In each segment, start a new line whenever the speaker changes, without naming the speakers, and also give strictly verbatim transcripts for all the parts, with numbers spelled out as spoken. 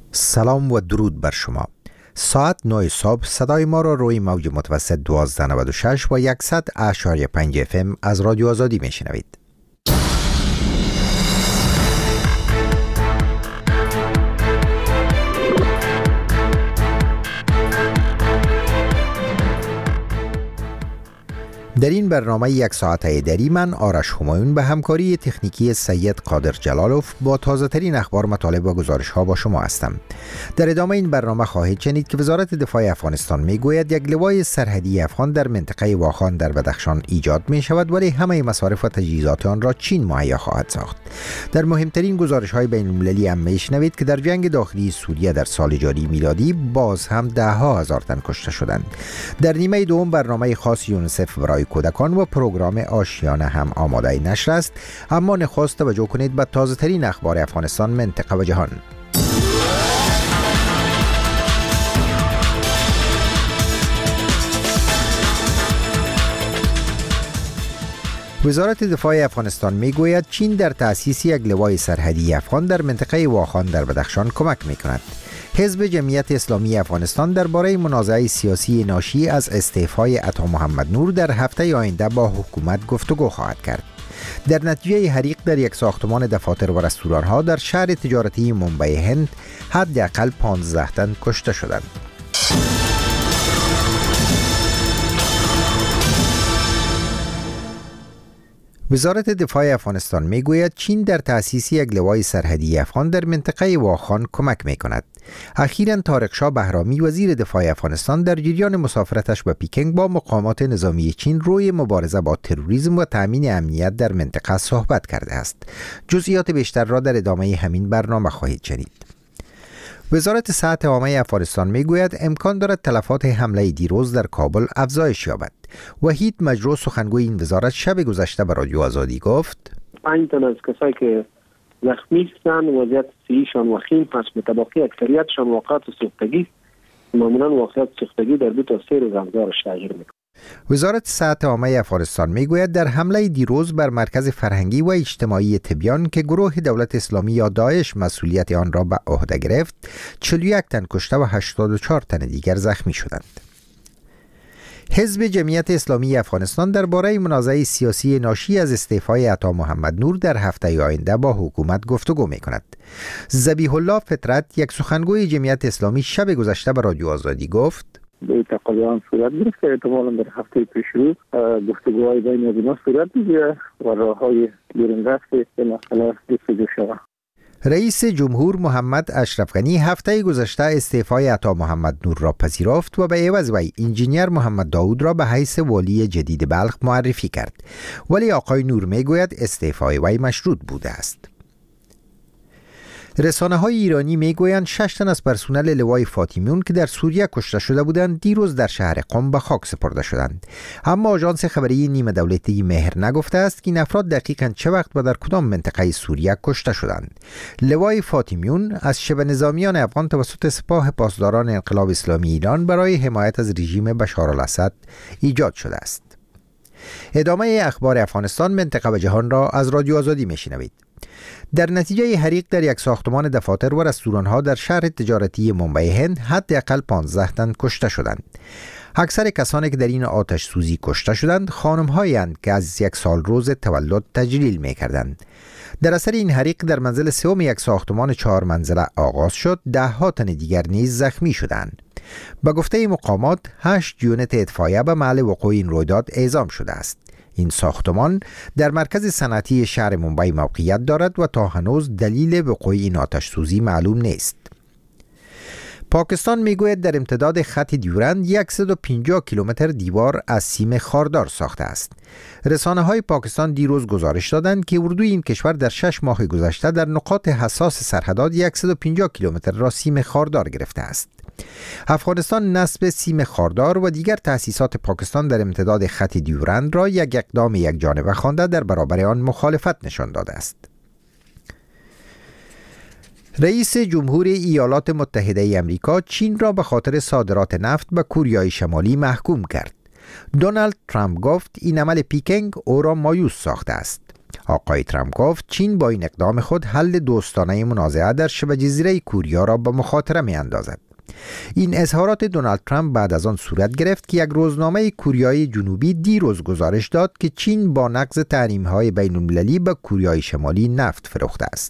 سلام و درود بر شما. ساعت نه صبح صدای ما را روی موج متوسط دوازده نود و شش و صد اشاری پنج اف ام از رادیو آزادی میشنوید. در این برنامه یک ساعته دری من آرش همایون به همکاری تکنیکی سید قادر جلالوف با تازه ترین اخبار، مطالب و گزارش ها با شما هستم. در ادامه این برنامه خواهید شنید که وزارت دفاع افغانستان می گوید یک لوای سرحدی افغان در منطقه واخان در بدخشان ایجاد می شود، ولی همه مصارف و تجهیزات آن را چین مهیا خواهد ساخت. در مهمترین گزارش های بین المللی هم می شنوید که در جنگ داخلی سوریه در سال جاری میلادی باز هم ده ها هزار تن کشته شدند. در نیمه دوم برنامه خاص یونیسف برای کودکان و پروگرام آشیانه هم آماده نشر است، اما نخست توجه کنید به تازه ترین اخبار افغانستان، منطقه و جهان. وزارت دفاع افغانستان می گوید چین در تأسیس یک لوای سرحدی افغان در منطقه واخان در بدخشان کمک می کند. حزب جمعیت اسلامی افغانستان درباره منازعه سیاسی ناشی از استعفای عطا محمد نور در هفته آینده با حکومت گفتگو خواهد کرد. در نتیجه حریق در یک ساختمان دفاتر و رستوران‌ها در شهر تجارتی منبع هند حداقل پانزده تن کشته شدند. وزارت دفاع افغانستان می گوید چین در تأسیس یک لوای سرحدی افغان در منطقه واخان کمک می کند. اخیراً طارق شاه بهرامی وزیر دفاع افغانستان در جریان مسافرتش به پکینگ با مقامات نظامی چین روی مبارزه با تروریسم و تأمین امنیت در منطقه صحبت کرده است. جزئیات بیشتر را در ادامه همین برنامه خواهید شنید. وزارت صحت عامه افغانستان می گوید امکان دارد تلفات حمله دیروز در کابل افزایش یابد. وحید مجرو سخنگوی این وزارت شب گذشته به رادیو آزادی گفت:
پنج تن از کسایی که زخمی هستند وضعیت صحیشان وخیم هست، متبقی اکثریتشان واقعات سوختگی، معمولا واقعات سوختگی در دو تا سه روز افزایش تغییر می‌کند.
وزارت صحت عامه افغانستان میگوید در حمله دیروز بر مرکز فرهنگی و اجتماعی تبیان که گروه دولت اسلامی یا داعش مسئولیت آن را به عهده گرفت، چهل و یک تن کشته و هشتاد و چهار تن دیگر زخمی شدند. حزب جمعیت اسلامی افغانستان درباره منازعه سیاسی ناشی از استعفای عطا محمد نور در هفته آینده با حکومت گفتگو می کند. ذبیح الله فطرت، یک سخنگوی جمعیت اسلامی، شب گذشته به رادیو آزادی گفت:
به تقاضا صورت گرفت که احتمالاً در هفته پیش رو گفتگوهای بین اینا صورت بگیره و راههای بیرون رفت به مسئله جستجو شود.
رئیس جمهور محمد اشرف غنی هفته گذشته استعفای عطا محمد نور را پذیرفت و به عوض وی انجینیر محمد داود را به حیث والی جدید بلخ معرفی کرد، ولی آقای نور میگوید استعفای وی مشروط بوده است. رسانه های ایرانی میگویند شش تن از پرسنل لوای فاطمیون که در سوریه کشته شده بودند دیروز در شهر قم به خاک سپرده شدند، اما آژانس خبری نیمه دولتی مهر نگفته است که این افراد دقیقاً چه وقت و در کدام منطقه سوریه کشته شدند. لوای فاطمیون از شبه نظامیان افغان توسط سپاه پاسداران انقلاب اسلامی ایران برای حمایت از رژیم بشارالاسد ایجاد شده است. ادامه اخبار افغانستان، منطقه و جهان را از رادیو آزادی میشنوید. در نتیجه حریق در یک ساختمان دفاتر و رستوران‌ها در شهر تجارتی منبع هند حداقل پانزده تن کشته شدند. اکثر کسانی که در این آتش سوزی کشته شدند خانم‌هایی اند که از یک سال روز تولد تجلیل می‌کردند. در اثر این حریق در منزل سوم یک ساختمان چهار منزله آغاز شد، ده ها تن دیگر نیز زخمی شدند. به گفته مقامات هشت یونت اطفائیه به محل وقوع این رویداد اعزام شده است. این ساختمان در مرکز صنعتی شهر منبع موقعیت دارد و تا هنوز دلیل وقوع این آتش سوزی معلوم نیست. پاکستان میگوید در امتداد خط دیورند صد و پنجاه کیلومتر دیوار از سیم خاردار ساخته است. رسانه های پاکستان دیروز گزارش دادند که اردوی این کشور در شش ماه گذشته در نقاط حساس سرحدات صد و پنجاه کیلومتر را سیم خاردار گرفته است. افغانستان نصب سیم خاردار و دیگر تأسیسات پاکستان در امتداد خط دیورند را یک اقدام یک جانبه خوانده در برابر آن مخالفت نشان داده است. رئیس جمهور ایالات متحده ای آمریکا چین را به خاطر صادرات نفت به کوریای شمالی محکوم کرد. دونالد ترامپ گفت این عمل پکینگ او را مایوس ساخته است. آقای ترامپ گفت چین با این اقدام خود حل دوستانه منازعه در شبه جزیره کوریا را به مخاطره می اندازد. این اظهارات دونالد ترامپ بعد از آن صورت گرفت که یک روزنامه کوریای جنوبی دیروز گزارش داد که چین با نقض تحریم‌های بین‌المللی به کوریای شمالی نفت فروخته است.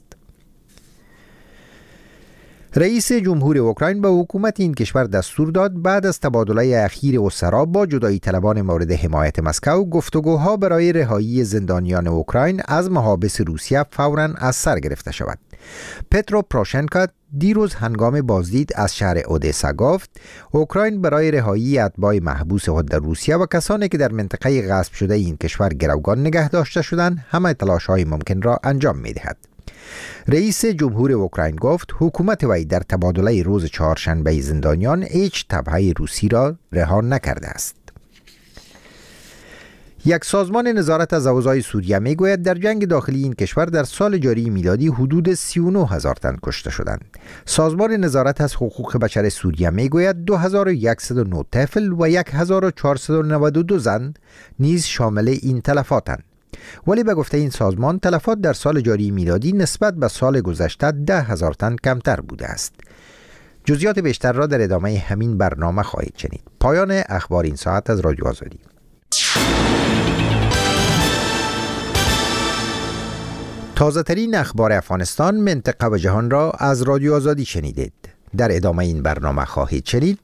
رئیس جمهور اوکراین به حکومت این کشور دستور داد بعد از تبادله اخیر اسرا با جدایی طلبان مورد حمایت مسکو گفتگوها برای رهایی زندانیان اوکراین از محابس روسیه فوراً از سر گرفته شود. پترو پروشنکو دیروز هنگام بازدید از شهر اودسا گفت اوکراین برای رهایی اتباع محبوس خود در روسیه و کسانی که در منطقه غصب شده این کشور گروگان نگه داشته شدند همه تلاش‌های ممکن را انجام می‌دهد. رئیس جمهور اوکراین گفت حکومت وی در تبادله روز چهارشنبه زندانیان هیچ تبعه روسی را رها نکرده است. یک سازمان نظارت از اوضاع سوریه میگوید در جنگ داخلی این کشور در سال جاری میلادی حدود سی و نه هزار تن کشته شدند. سازمان نظارت از حقوق بشر سوریه میگوید دو هزار و صد و نه طفل و هزار و چهارصد و نود و دو زن نیز شامل این تلفاتند. ولی به گفته این سازمان تلفات در سال جاری میلادی نسبت به سال گذشته ده هزار تن کمتر بوده است. جزئیات بیشتر را در ادامه همین برنامه خواهید شنید. پایان اخبار این ساعت از رادیو آزادی. تازه ترین اخبار افغانستان، منطقه و جهان را از رادیو آزادی شنیدید. در ادامه این برنامه خواهید شنید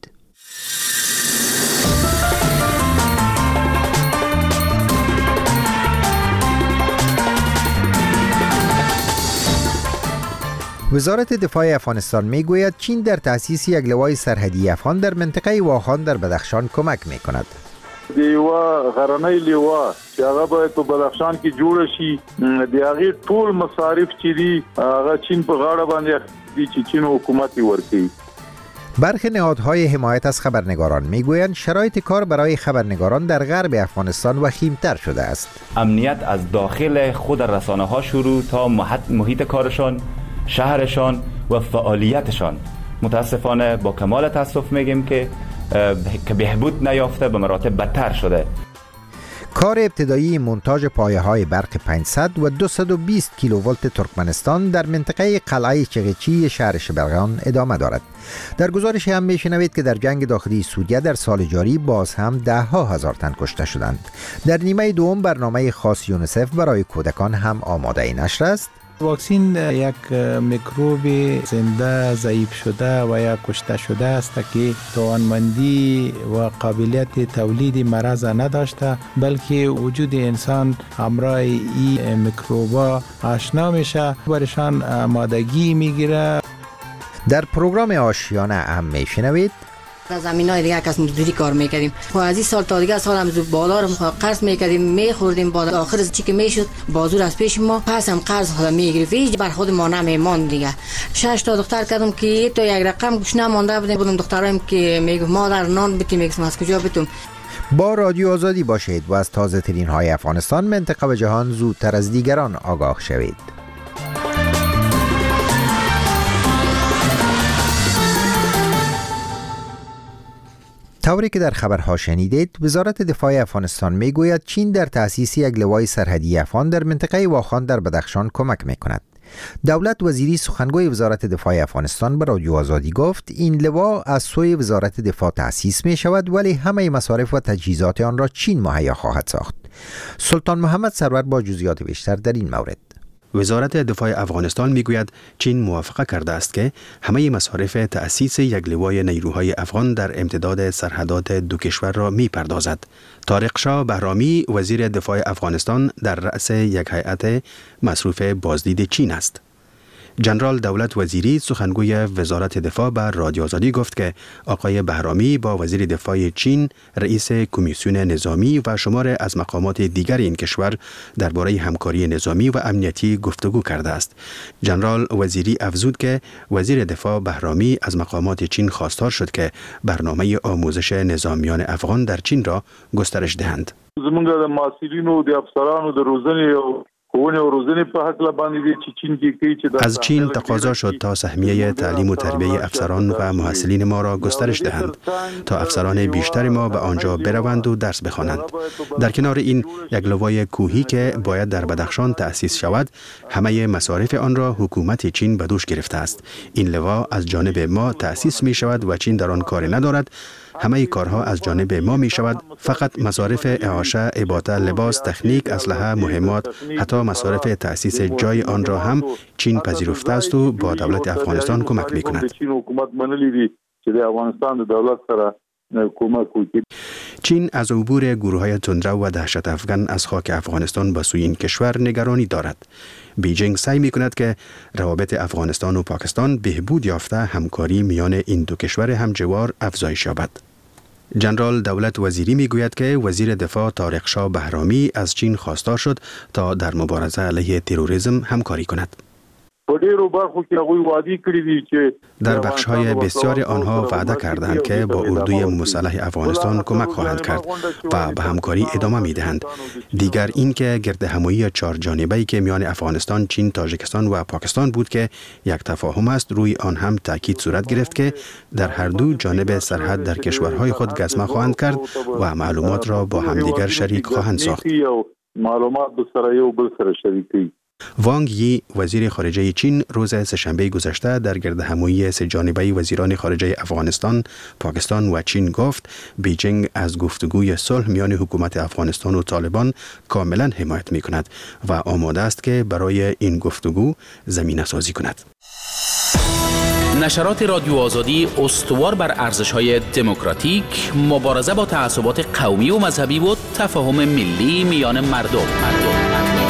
وزارت دفاع افغانستان میگوید چین در تأسیس یک لوای سرحدی افغان در منطقه واخان در بدخشان کمک میکند.
دیوا غرنی لوا چې هغه باید په بدخشان کې جوړ شي، د هغې ټول مصارف چې دي هغه چین په غاړه باندې دي چې چین حکومت ورکوي.
برخی نهادهای حمایت از خبرنگاران میگویند شرایط کار برای خبرنگاران در غرب افغانستان وخیم‌تر شده است.
امنیت از داخل خود رسانه‌ها شروع تا محیط کارشان، شهرشان و فعالیتشان متاسفانه با کمال تاسف میگیم که که بهبود نیافته، به مراتب بدتر شده.
کار ابتدایی مونتاژ پایه‌های برق پانصد و دویست و بیست کیلوولت ترکمنستان در منطقه قلعه چغچی شهر شبرغان ادامه دارد. در گزارش هم میشنوید که در جنگ داخلی سوریه در سال جاری باز هم ده ها هزار تن کشته شدند. در نیمه دوم برنامه خاص یونیسف برای کودکان هم آماده نشر است.
واکسین یک میکروب زنده ضعیف شده و یا کشته شده است که توانمندی و قابلیت تولید مرض نداشته، بلکه وجود انسان همراه این میکروبا آشنا میشه، برشان آمادگی میگیره.
در پروگرام آشیانه هم میشنوید
در زمینای دیگه کس مزدوری کار میکردیم و از این سال تا دیگه سال هم بالا رو قرض میکردیم، میخوردیم، بالا آخر چی که میشد بازور از پیش ما پس هم قرض خود میگرفت، هیچ بر خود ما نمیمان دیگه. شش تا دختر کردم که تو یک رقم گوش نمانده بودیم، بودم دخترایم که میگفت مادر نان بتیم، میگم از کجا بتم.
با رادیو آزادی باشید و از تازه ترین های افغانستان، منطقه و جهان زودتر از دیگران آگاه شوید. طوری که در خبرها شنیدید، وزارت دفاع افغانستان میگوید چین در تأسیس یک لوای سرحدی افغان در منطقه واخان در بدخشان کمک میکند. دولت وزیری سخنگوی وزارت دفاع افغانستان به رادیو آزادی گفت این لوا از سوی وزارت دفاع تأسیس می شود، ولی همه مصارف و تجهیزات آن را چین مهیا خواهد ساخت. سلطان محمد سرور با جزئیات بیشتر در این مورد.
وزارت دفاع افغانستان میگوید چین موافقه کرده است که همه مصارف تأسیس یک لوای نیروهای افغان در امتداد سرحدات دو کشور را میپردازد. طارق شاه بهرامی وزیر دفاع افغانستان در رأس یک هیئت مصروف بازدید چین است. جنرال دولت وزیری سخنگوی وزارت دفاع به رادیو آزادی گفت که آقای بهرامی با وزیر دفاع چین، رئیس کمیسیون نظامی و شمار از مقامات دیگر این کشور درباره همکاری نظامی و امنیتی گفتگو کرده است. جنرال وزیری افزود که وزیر دفاع بهرامی از مقامات چین خواستار شد که برنامه آموزش نظامیان افغان در چین را گسترش دهند.
زمونږ د ماسیرینو د افسرانو د روزنې خونه و روزنه په حق باندې چې چین کې کوي چې
از چین تقاضا شد تا سهمیه تعلیم و تربیه افسران و محصلین ما را گسترش دهند تا افسران بیشتر ما به آنجا بروند و درس بخوانند. در کنار این یک لوای کوهی که باید در بدخشان تأسیس شود، همه مصارف آن را حکومت چین به دوش گرفته است. این لوا از جانب ما تأسیس می شود و چین در آن کاری ندارد. همه کارها از جانب ما می شود. فقط مصارف اعاشه، اباطه، لباس، تکنیک، اسلحه، مهمات، حتی مصارف تأسیس جای آن را هم چین پذیرفته است و با دولت افغانستان کمک می کند.
چین حکومت منلی دی چې د افغانستان د دولت سره کمک وکړي.
چین از عبور گروه‌های تندرو و دهشت افغان از خاک افغانستان به سوی این کشور نگرانی دارد. بیجینگ سعی می‌کند که روابط افغانستان و پاکستان بهبود یافته همکاری میان این دو کشور همجوار افزایش یابد. جنرال دولت وزیری میگوید که وزیر دفاع طارق شاه بهرامی از چین خواستار شد تا در مبارزه علیه تروریسم همکاری کند. در بخش‌های بسیار آنها وعده کردند که با اردوی مسلح افغانستان کمک خواهند کرد و به همکاری ادامه می‌دهند. دیگر این که گرد همایی چهار جانبه‌ای که میان افغانستان، چین، تاجیکستان و پاکستان بود که یک تفاهم است، روی آن هم تاکید صورت گرفت که در هر دو جانب سرحد در کشورهای خود گزمه خواهند کرد و معلومات را با همدیگر شریک خواهند ساخت.
معلومات به سر یو بل سره شریکي.
وانگ یی وزیر خارجه چین روز سه‌شنبه گذشته در گرد همایی سه جانبه وزیران خارجه افغانستان، پاکستان و چین گفت بیجینگ از گفتگوی صلح میان حکومت افغانستان و طالبان کاملا حمایت می کند و آماده است که برای این گفتگو زمینه سازی کند.
نشرات رادیو آزادی استوار بر ارزش‌های دموکراتیک، مبارزه با تعصبات قومی و مذهبی و تفاهم ملی میان مردم. مردم.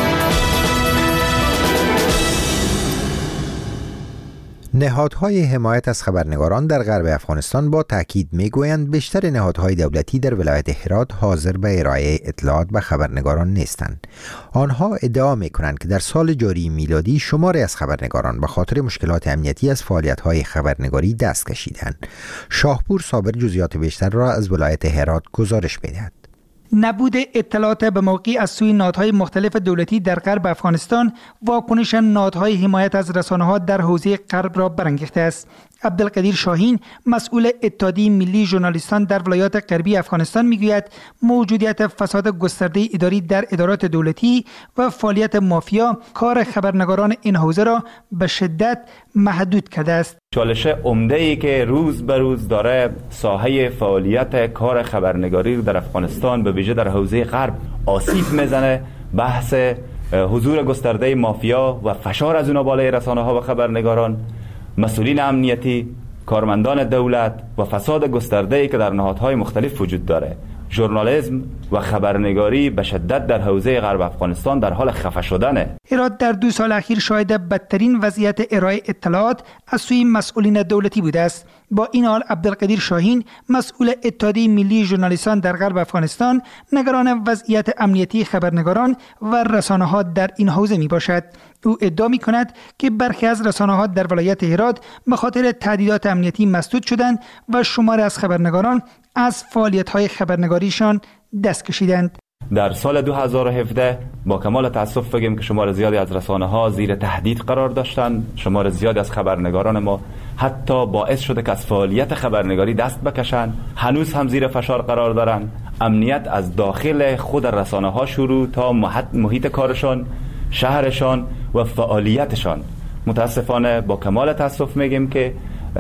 نهادهای حمایت از خبرنگاران در غرب افغانستان با تاکید میگویند بیشتر نهادهای دولتی در ولایت هرات حاضر به ارائه اطلاعات به خبرنگاران نیستند. آنها ادعا میکنند که در سال جاری میلادی شماری از خبرنگاران به خاطر مشکلات امنیتی از فعالیت‌های خبرنگاری دست کشیدند. شاهپور صابر جزئیات بیشتر را از ولایت هرات گزارش می‌دهد.
نبود اطلاعات به موقع از سوی نهادهای مختلف دولتی در غرب افغانستان واکنش نهادهای حمایت از رسانه‌ها در حوزه غرب را برانگیخته است. عبدالقدیر شاهین مسئول اتحادیه ملی ژورنالیستان در ولایات غربی افغانستان میگوید موجودیت فساد گسترده اداری در ادارات دولتی و فعالیت مافیا کار خبرنگاران این حوزه را به شدت محدود کرده است.
چالش عمده‌ای که روز به روز داره ساحه فعالیت کار خبرنگاری در افغانستان به ویژه در حوزه غرب آسیب میزنه، بحث حضور گسترده مافیا و فشار از اونها بالای رسانه‌ها و خبرنگاران، مسئولین امنیتی، کارمندان دولت و فساد گسترده‌ای که در نهادهای مختلف وجود داره. ژورنالیسم و خبرنگاری به شدت در حوزه غرب افغانستان در حال خفه شدنه.
هرات در دو سال اخیر شاهد بدترین وضعیت ارائه اطلاعات از سوی مسئولین دولتی بوده است. با این حال عبدالقدیر شاهین مسئول اتحادیه ملی ژورنالیستان در غرب افغانستان نگران وضعیت امنیتی خبرنگاران و رسانه‌ها در این حوزه می باشد. او ادعا می کند که برخی از رسانه‌ها در ولایت هرات به خاطر تهدیدات امنیتی مسدود شدند و شماری از خبرنگاران از فعالیت‌های خبرنگاریشان دست کشیدند.
در سال دو هزار و هفده با کمال تأسف بگیم که شمار زیادی از رسانه‌ها زیر تهدید قرار داشتند. شمار زیادی از خبرنگاران ما حتی باعث شده که از فعالیت خبرنگاری دست بکشند. هنوز هم زیر فشار قرار دارند. امنیت از داخل خود رسانه‌ها شروع تا محیط کارشان، شهرشان و فعالیتشان متاسفانه با کمال تأسف میگیم که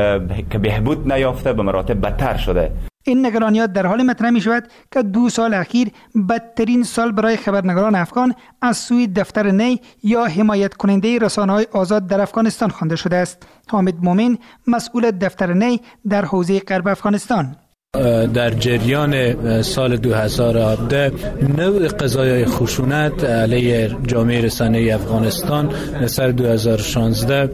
که بهبود نیافته، به مراتب بدتر شده.
این نگرانیات در حال مطرح می شود که دو سال اخیر بدترین سال برای خبرنگاران افغان از سوی دفتر نی یا حمایت کننده رسانه‌های آزاد در افغانستان خوانده شده است. حامد مومن مسئول دفتر نی در حوزه غرب افغانستان:
در جریان سال دو هزار و هفده نوع قضایای خشونت علیه جامعه رسانه‌ای افغانستان نسبت دو هزار و شانزده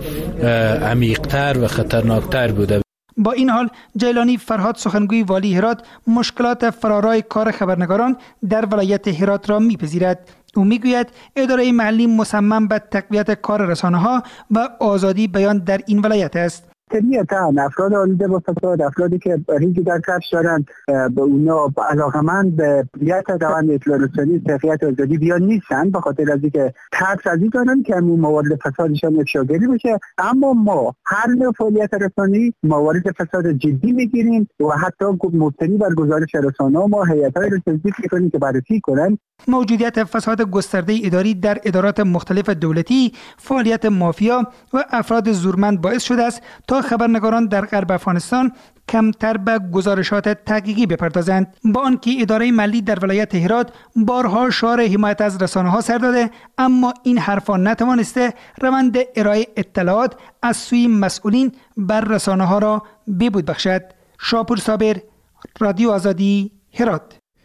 عمیق‌تر و خطرناکتر بوده.
با این حال جیلانی فرهاد سخنگوی والی هرات مشکلات فرارای کار خبرنگاران در ولایت هرات را می‌پذیرد. او میگوید اداره محلی مصمم به تقویت کار رسانه‌ها و آزادی بیان در این ولایت است.
طبیعتاً افراد آلوده با فساد، افرادی که ریگی در کفش دارند، به اونا علاقمند به بیت روند اطلاع رسانی سیاست آزادی بیان نیستن، به خاطر از اینکه ترس از این دارن که همون موارد فسادشان افشاگری بشه. اما ما هر نوع فعالیت رسانی موارد فساد جدی میگیریم و حتی مبتنی بر گزارش رسانه‌ها ما هیئت‌هایی رو تشکیل می‌کنیم که بررسی کنن.
موجودیت فساد گسترده اداری در ادارات مختلف دولتی، فعالیت مافیا و افراد زورمند باعث شده است تا خبرنگاران در غرب افغانستان کمتر به گزارشات تحقیقی بپردازند، با آنکه اداره ملی در ولایت هرات بارها شعار حمایت از رسانه‌ها سر داده، اما این حرفا نتوانسته روند ارائه اطلاعات از سوی مسئولین بر رسانه‌ها را بهبود بخشد. شاپور صابر، رادیو آزادی، هرات.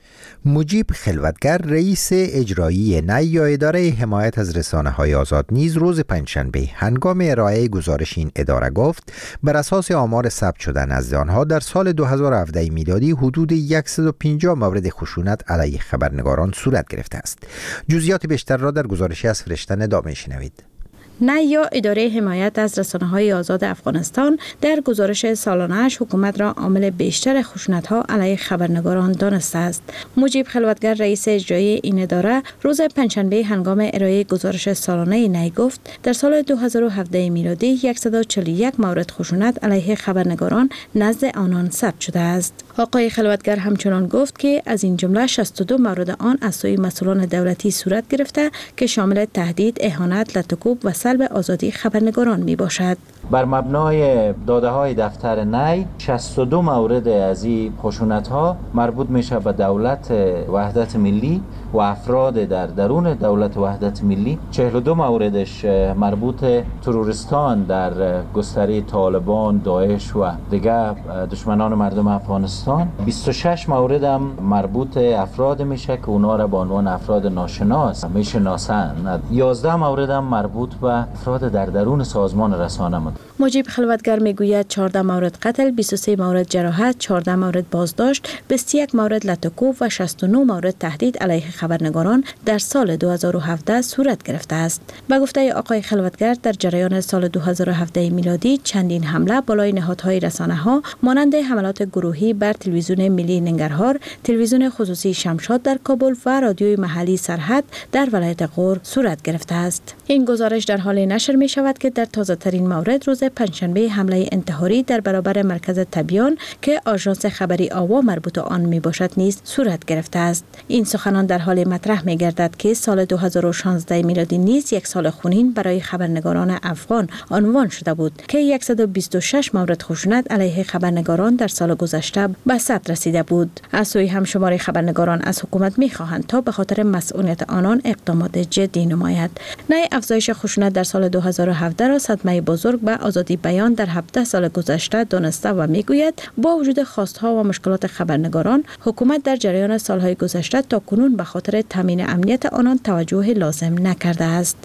مجیب خلوتگر رئیس اجرایی نی یا اداره حمایت از رسانه‌های آزاد نیز روز پنجشنبه هنگام ارائه گزارش این اداره گفت بر اساس آمار ثبت شده نزد آنها در سال دو هزار و هفده میلادی حدود صد و پنجاه مورد خشونت علیه خبرنگاران صورت گرفته است. جزئیات بیشتر را در گزارشی از فرشته دامه شنوید.
نی یا اداره حمایت از رسانه‌های آزاد افغانستان در گزارش سالانه‌اش حکومت را عامل بیشتر خشونت‌ها علیه خبرنگاران دانسته است. مجیب خلوتگر رئیس اجرایی این اداره روز پنجشنبه هنگام ارائه گزارش سالانه نی گفت در سال دو هزار و هفده میلادی صد و چهل و یک مورد خشونت علیه خبرنگاران نزد آنان ثبت شده است. آقای خلوتگر همچنان گفت که از این جمله شصت و دو مورد آن از سوی مسئولان دولتی صورت گرفته که شامل تهدید، اهانت، لطکوب و سلب آزادی خبرنگاران می باشد.
بر مبنای داده های دفتر نی شصت و دو مورد از این خشونت ها مربوط میشه به دولت وحدت ملی و افراد در درون دولت وحدت ملی. چهل و دو موردش مربوط تروریستان در گستره طالبان، داعش و دیگر دشمنان مردم افغانستان. بیست و شش مورد هم مربوط افراد میشه که اونا را به عنوان افراد ناشناس میشناسند. یازده مورد هم مربوط به افراد در درون سازمان رسانه.
مجیب خلوتگر میگوید چهارده مورد قتل، بیست و سه مورد جراحت، چهارده مورد بازداشت، بیست و یک مورد لطکوب و شصت و نه مورد تهدید علیه خبرنگاران در سال دو هزار و هفده صورت گرفته است. به گفته آقای خلوتگر در جریان سال دو هزار و هفده میلادی چندین حمله بالای نهادهای رسانه‌ها مانند حملات گروهی بر تلویزیون ملی ننگرهار، تلویزیون خصوصی شمشاد در کابل و رادیوی محلی سرحد در ولایت غور صورت گرفته است. این گزارش در حال نشر می شود که در تازه ترین مورد روز پنجشنبه حمله انتحاری در برابر مرکز تبیان که آژانس خبری آوا مربوط آن می باشد نیز صورت گرفته است. این سخنان در حال مطرح می گردد که سال دو هزار و شانزده میلادی نیز یک سال خونین برای خبرنگاران افغان عنوان شده بود که صد و بیست و شش مورد خشونت علیه خبرنگاران در سال گذشته به ثبت رسیده بود. از سوی هم شمار خبرنگاران از حکومت می خواهند تا به خاطر مسئولیت آنان اقدامات جدی نماید. نه افزایش خشونت در سال دو هزار و هفده را صدمه بزرگ به آزادی بیان در هفده سال گذشته دانسته و میگوید با وجود خواستها و مشکلات خبرنگاران حکومت در جریان سالهای گذشته تا کنون به خاطر تامین امنیت آنان توجه لازم نکرده است.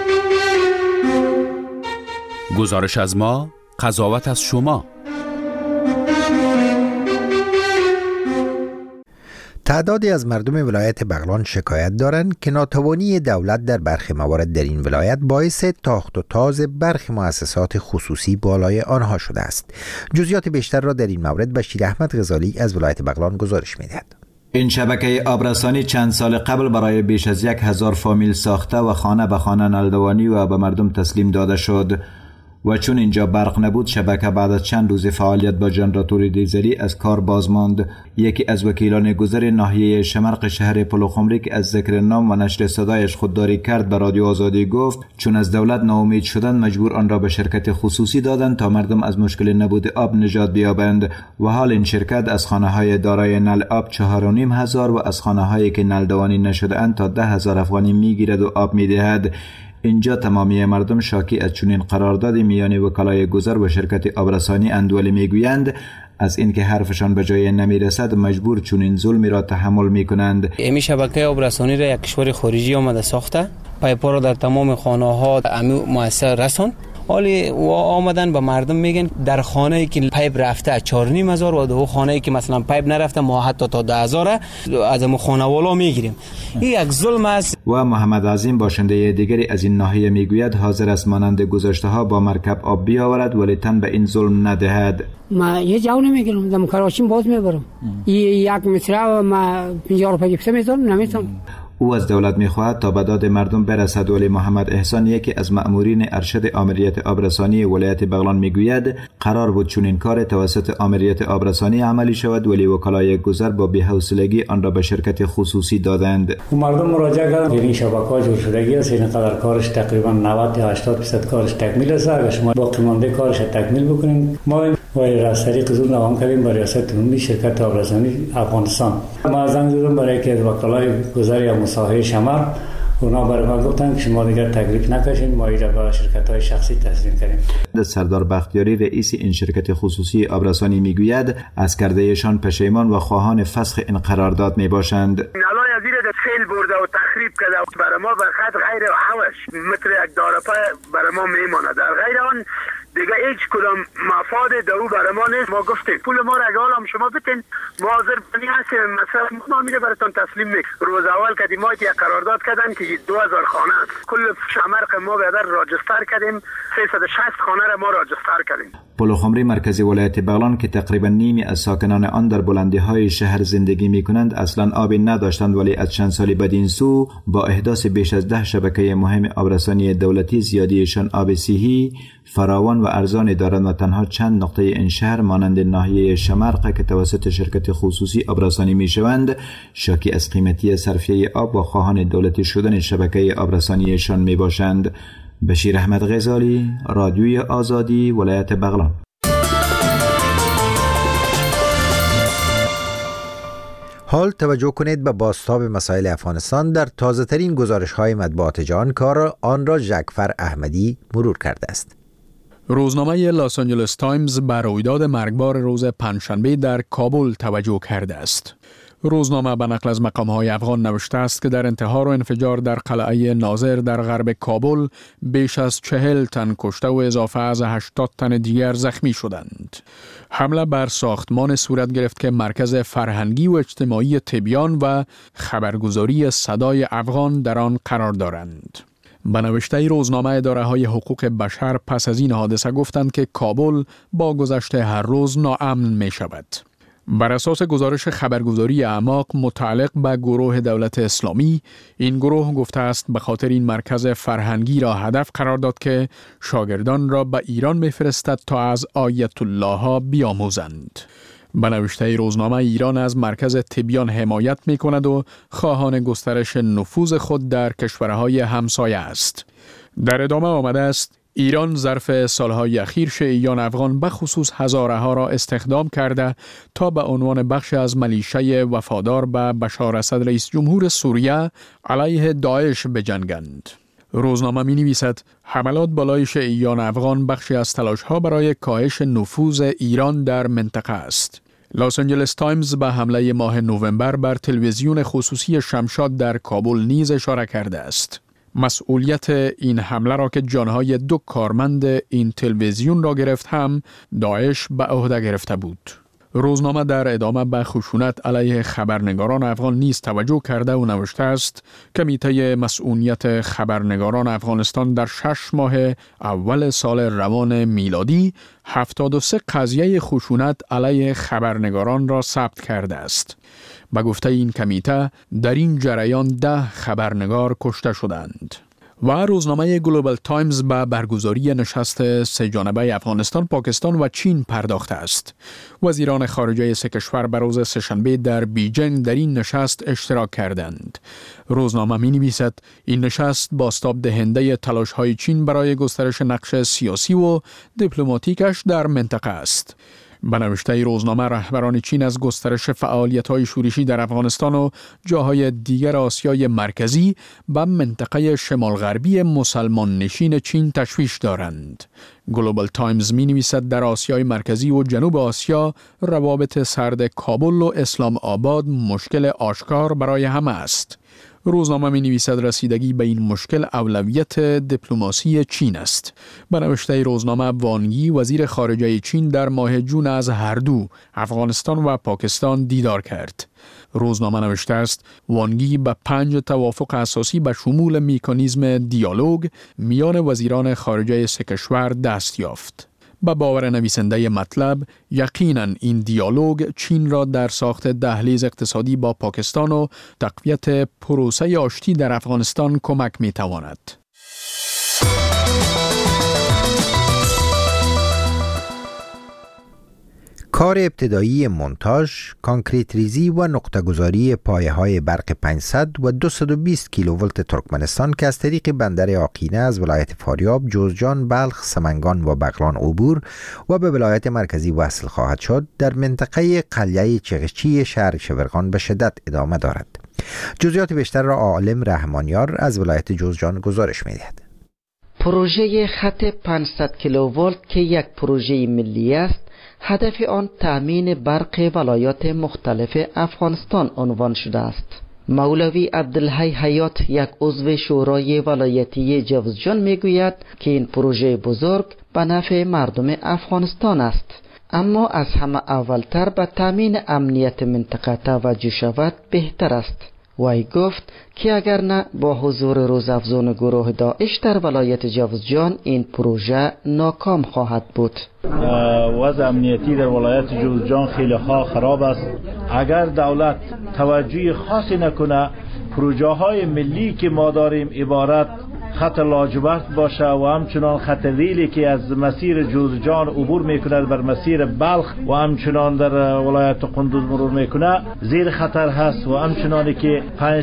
گزارش از ما، قضاوت از شما.
تعدادی از مردم ولایت بغلان شکایت دارند که ناتوانی دولت در برخی موارد در این ولایت باعث تاخت و تاز برخی مؤسسات خصوصی بالای آنها شده است. جزئیات بیشتر را در این مورد بشیر احمد غزالی از ولایت بغلان گزارش می‌دهد.
این شبکه آبرسانی چند سال قبل برای بیش از یک هزار فامیل ساخته و خانه به خانه نلدوانی و به مردم تسلیم داده شد و چون اینجا برق نبود شبکه بعد از چند روز فعالیت با ژنراتور دیزلی از کار باز ماند. یکی از وکیلان گذر ناحیه شمرق شهر پلوخمری که از ذکر نام و نشر صدایش خودداری کرد به رادیو آزادی گفت چون از دولت ناامید شدند مجبور آن را به شرکت خصوصی دادند تا مردم از مشکل نبود آب نجات بیابند و حال این شرکت از خانه‌های دارای نل آب چهار و نیم هزار و از خانه‌هایی که نلدوانی نشده اند تا ده هزار افغانی میگیرد و آب میدهد. اینجا تمامی مردم شاکی از چنین قرارداد میان وکلای گذر و شرکت آبرسانی اندوله میگویند از اینکه حرفشان به جای نمیرسد مجبور چنین ظلمی را تحمل میکنند.
این شبکه آبرسانی را یک کشور خارجی آمده ساخته، پایپا را در تمام خانه ها امی مؤثر رساند حالی و آمدن به مردم میگن در خانه‌ای که پیپ رفته چهار و نیم هزار و دو خانه‌ای که مثلا پیپ نرفته ما حتی تا ده هزار از اون خانوالا میگیریم. این یک ظلم است.
و محمد عظیم باشنده دیگری از این ناحیه میگوید حاضر است مانند گذشته ها با مرکب آب بیاورد ولی تن به این ظلم ندهد.
ما یه جا نمیگیرم، دم کراشیم باز میبرم. یک متر ما پنجاه روپیه پیسه میذارم نمیتونم.
او از دولت میخواهد تا به داد مردم برسد ولی محمد احسان یکی از مأمورین ارشد آمریت آبرسانی ولایت بغلان میگوید قرار بود چون این کار توسط آمریت آبرسانی عملی شود ولی وکلای گذر با بی‌حوصلگی آن را به شرکت خصوصی دادند.
مردم مراجعه کردند این شبکه‌ها جور شدگی است، این قدر کارش تقریبا نود تا هشتاد درصد کارش تکمیل است. اگر شما باقی مانده کارش تکمیل بکنید ما و از طریق زور نوام کردیم برای ریاست عمومی شرکت آبرسانی افغانستان. ما زنگ زدم برای که وکلای گذر یا مساحه شمر اونا برای ما گفتن که شما دیگر تکلیف نکشین، ما ایرا به شرکت‌های شخصی تسلیم کنیم.
سردار بختیاری رئیس این شرکت خصوصی آبرسانی میگوید از کردهشان پشیمان و خواهان فسخ این قرارداد میباشند.
نالای از ایره خیل برده و تخریب کرده برای ما بخاطر غیر حوش متر یک دارپه برای ما میماند. در غیر آن دیگه هیچ کدام مفاد دو برای ما نیست. ما گفتیم پول ما را اگه هم شما بتین ما حاضر بنی هستیم، مثلا ما میره براتون تسلیم میک. روز اول که ما یک قرارداد کردن که دو هزار خانه است، کل شمرق ما بیادر راجستر کردیم، سیصد و شصت خانه را ما راجستر کردیم.
پلوخمری مرکزی ولایت بغلان که تقریبا نیمی از ساکنان آن در بلندی های شهر زندگی می کنند اصلا آبی نداشتند ولی از چند سالی بدین سو با احداث بیش از ده شبکه مهم آبرسانی دولتی زیادیشان آب سیهی فراوان و ارزانی دارند و تنها چند نقطه این شهر مانند ناحیه شمرق که توسط شرکت خصوصی آبرسانی می شوند شاکی از قیمتی صرفیه آب و خواهان دولتی شدن شبکه آبرسانیشان می باشند. بشیر احمد غزالی، رادیوی آزادی، ولایت بغلان.
حال توجه کنید به بازتاب مسائل افغانستان در تازه ترین گزارش های مطبوعات جهان کار آن را جعفر احمدی مرور کرده است.
روزنامه لاس آنجلس تایمز بر رویداد مرگبار روز پنجشنبه در کابل توجه کرده است. روزنامه به نقل از مقام‌های افغان نوشته است که در انتحار و انفجار در قلعه ناظر در غرب کابل بیش از چهل تن کشته و اضافه از هشتاد تن دیگر زخمی شدند. حمله بر ساختمان صورت گرفت که مرکز فرهنگی و اجتماعی تبیان و خبرگزاری صدای افغان در آن قرار دارند. به نوشته روزنامه اداره‌های حقوق بشر پس از این حادثه گفتند که کابل با گذشت هر روز ناامن می شود. بر اساس گزارش خبرگزاری اعماق متعلق به گروه دولت اسلامی، این گروه گفته است به خاطر این مرکز فرهنگی را هدف قرار داد که شاگردان را به ایران می‌فرستد تا از آیت الله ها بیاموزند. به نوشته روزنامه ایران از مرکز تبیان حمایت می کند و خواهان گسترش نفوذ خود در کشورهای همسایه است. در ادامه آمده است ایران ظرف سالهای اخیر شیعیان افغان به خصوص هزاره ها را استخدام کرده تا به عنوان بخش از ملیشه وفادار به بشار اسد رئیس جمهور سوریه علیه داعش بجنگند. روزنامه می نویسد حملات بالای شیعیان افغان بخشی از تلاش ها برای کاهش نفوذ ایران در منطقه است. لاس آنجلس تایمز به حمله ماه نوامبر بر تلویزیون خصوصی شمشاد در کابل نیز اشاره کرده است. مسئولیت این حمله را که جانهای دو کارمند این تلویزیون را گرفت هم داعش به عهده گرفته بود. روزنامه در ادامه به خشونت علیه خبرنگاران افغان نیز توجه کرده و نوشته است کمیته مسئولیت خبرنگاران افغانستان در شش ماه اول سال روان میلادی هفتاد و سه قضیه خشونت علیه خبرنگاران را ثبت کرده است. به گفته این کمیته در این جریان ده خبرنگار کشته شدند. و روزنامه گلوبال تایمز به برگزاری نشست سه جانبه افغانستان، پاکستان و چین پرداخته است. وزیران خارجه سه کشور به روز سه‌شنبه در بیجینگ در این نشست اشتراک کردند. روزنامه می نویسد این نشست بازتاب دهنده تلاش های چین برای گسترش نقش سیاسی و دیپلماتیکش در منطقه است. به نوشته روزنامه رهبران چین از گسترش فعالیت‌های شورشی در افغانستان و جاهای دیگر آسیای مرکزی به منطقه شمال غربی مسلمان نشین چین تشویش دارند. گلوبال تایمز می نویسد در آسیای مرکزی و جنوب آسیا روابط سرد کابل و اسلام آباد مشکل آشکار برای همه است. روزنامه می نویسد رسیدگی به این مشکل اولویت دیپلماسی چین است. به نوشته روزنامه، وانگی وزیر خارجه چین در ماه جون از هر دو افغانستان و پاکستان دیدار کرد. روزنامه نوشته است وانگی به پنج توافق اساسی به شمول مکانیزم دیالوگ میان وزیران خارجه سه کشور دست یافت. با باور نویسنده مطلب، یقیناً این دیالوگ چین را در ساخت دهلیز اقتصادی با پاکستان و تقویت پروسه آشتی در افغانستان کمک می تواند.
کار ابتدایی مونتاژ، کانکریت ریزی و نقطه گذاری پایه های برق پانصد و دویست و بیست کیلوولت ترکمنستان که از طریق بندر آقینه از ولایت فاریاب، جوزجان، بلخ، سمنگان و بغلان عبور و به ولایت مرکزی وصل خواهد شد، در منطقه قلیه چغچی شهر شبرغان به شدت ادامه دارد. جزئیات بیشتر را عالم رحمانیار از ولایت جوزجان گزارش می‌دهد.
پروژه خط پانصد کیلوولت که یک پروژه ملی است، هدف آن تأمین برق ولایات مختلف افغانستان عنوان شده است. مولوی عبدالحی حیات، یک عضو شورای ولایتی جوزجان، میگوید که این پروژه بزرگ به نفع مردم افغانستان است، اما از همه اولتر به تأمین امنیت منطقه توجه شود بهتر است. وی گفت که اگر نه با حضور روزافزون گروه داعش در ولایت جوزجان این پروژه ناکام خواهد بود.
وضع امنیتی در ولایت جوزجان خیلی ها خراب است. اگر دولت توجه خاصی نکنه، پروژه های ملی که ما داریم عبارت خط لاجورد باشه و همچنان خط ریلی که از مسیر جوزجان عبور میکنه بر مسیر بلخ و همچنان در ولایت قندوز مرور میکنه زیر خطر هست و همچنانی که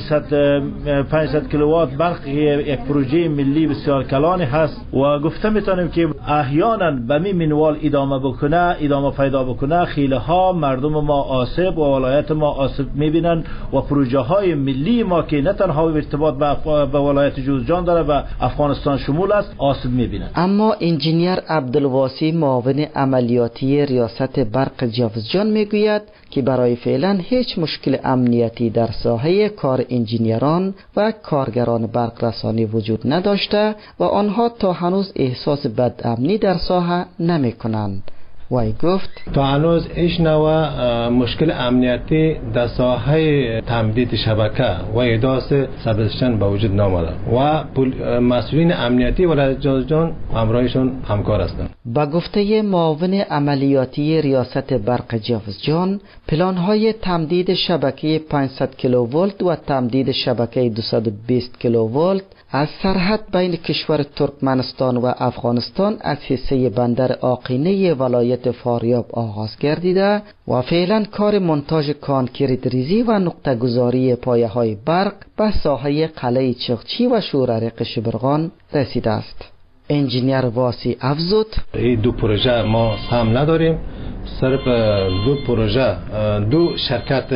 پانصد کیلووات برق یک پروژه ملی بسیار کلانی هست و گفته میتونیم که احیانا به می منوال ادامه بکنه ادامه پیدا بکنه خیلی ها مردم ما آسیب و ولایت ما آسیب میبینن و پروژه های ملی ما که نه تنها ارتباط به ولایت جوزجان داره و افغانستان شمول است آسیب می‌بینند.
اما انجینیر عبدالواسی، معاون عملیاتی ریاست برق جوزجان، میگوید که برای فعلا هیچ مشکل امنیتی در ساحه کار انجینیران و کارگران برق رسانی وجود نداشته و آنها تا هنوز احساس بدامنی در ساحه نمی‌کنند. وی گفت
تا هنوز ایش نوع مشکل امنیتی در ساحه تمدید شبکه و ایداس سبزشن به وجود نامده و مسئولین امنیتی ولایت جوزجان همراهشون همکار هستند.
با گفته معاون عملیاتی ریاست برق جوزجان، پلان‌های تمدید شبکه پانصد کیلوولت و تمدید شبکه دویست و بیست کیلوولت از سرحد بین کشور ترکمنستان و افغانستان از حصه بندر آقینه ولایت فاریاب آغاز گردیده و فعلا کار مونتاژ کانکریت ریزی و نقطه گذاری پایه های برق به ساحه قلعه چغچی و شوررق شبرغان رسیده است. انجینیر واسی افزود
این دو پروژه ما سهم نداریم، صرف دو پروژه دو شرکت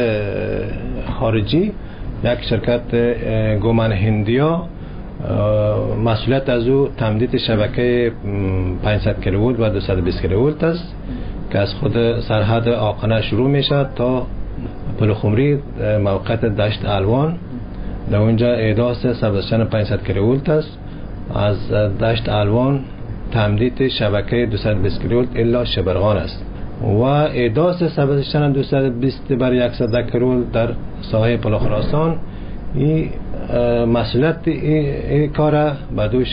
خارجی، یک شرکت گومن هندیا مسئولیت از او تمدید شبکه پانصد کیلوولت و دویست و بیست کیلوولت است که از خود سرحد آقنه شروع میشه تا پلخمری موقعیت دشت الوان. در اونجا ایداس سبزشن پانصد کیلوولت است. از دشت الوان تمدید شبکه دویست و بیست کیلوولت الا شبرغان است و ایداس سبزشن دویست و بیست بر صد کیلوولت در ساحه پلخراسان. این مسئولیت این کار به دوش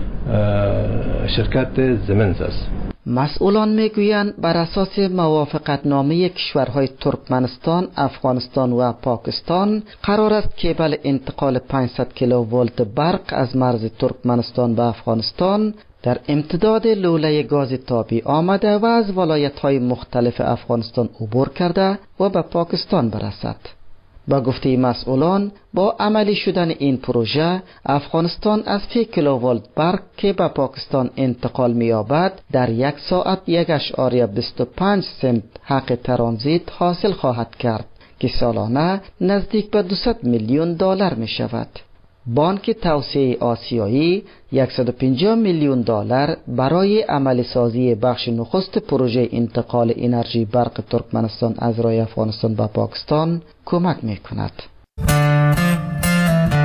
شرکت زمنز است.
مسئولان میگویند بر اساس موافقتنامه کشورهای ترکمنستان، افغانستان و پاکستان قرار است کیبل انتقال پانصد کیلوولت برق از مرز ترکمنستان به افغانستان در امتداد لوله گاز تابی آمده و از ولایت‌های مختلف افغانستان عبور کرده و به پاکستان برسد. با گفته مسئولان با عملی شدن این پروژه افغانستان از فی کیلوولت برق که به پاکستان انتقال می‌یابد در یک ساعت یک اشاریه بیست و پنج سنت حق ترانزیت حاصل خواهد کرد که سالانه نزدیک به دویست میلیون دلار می شود. بانک توسعه آسیایی صد و پنجاه میلیون دلار برای عملی سازی بخش نخست پروژه انتقال انرژی برق ترکمنستان از راه افغانستان به پاکستان کمک می کند.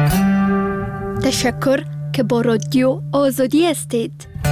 تشکر که با رادیو آزادی هستید.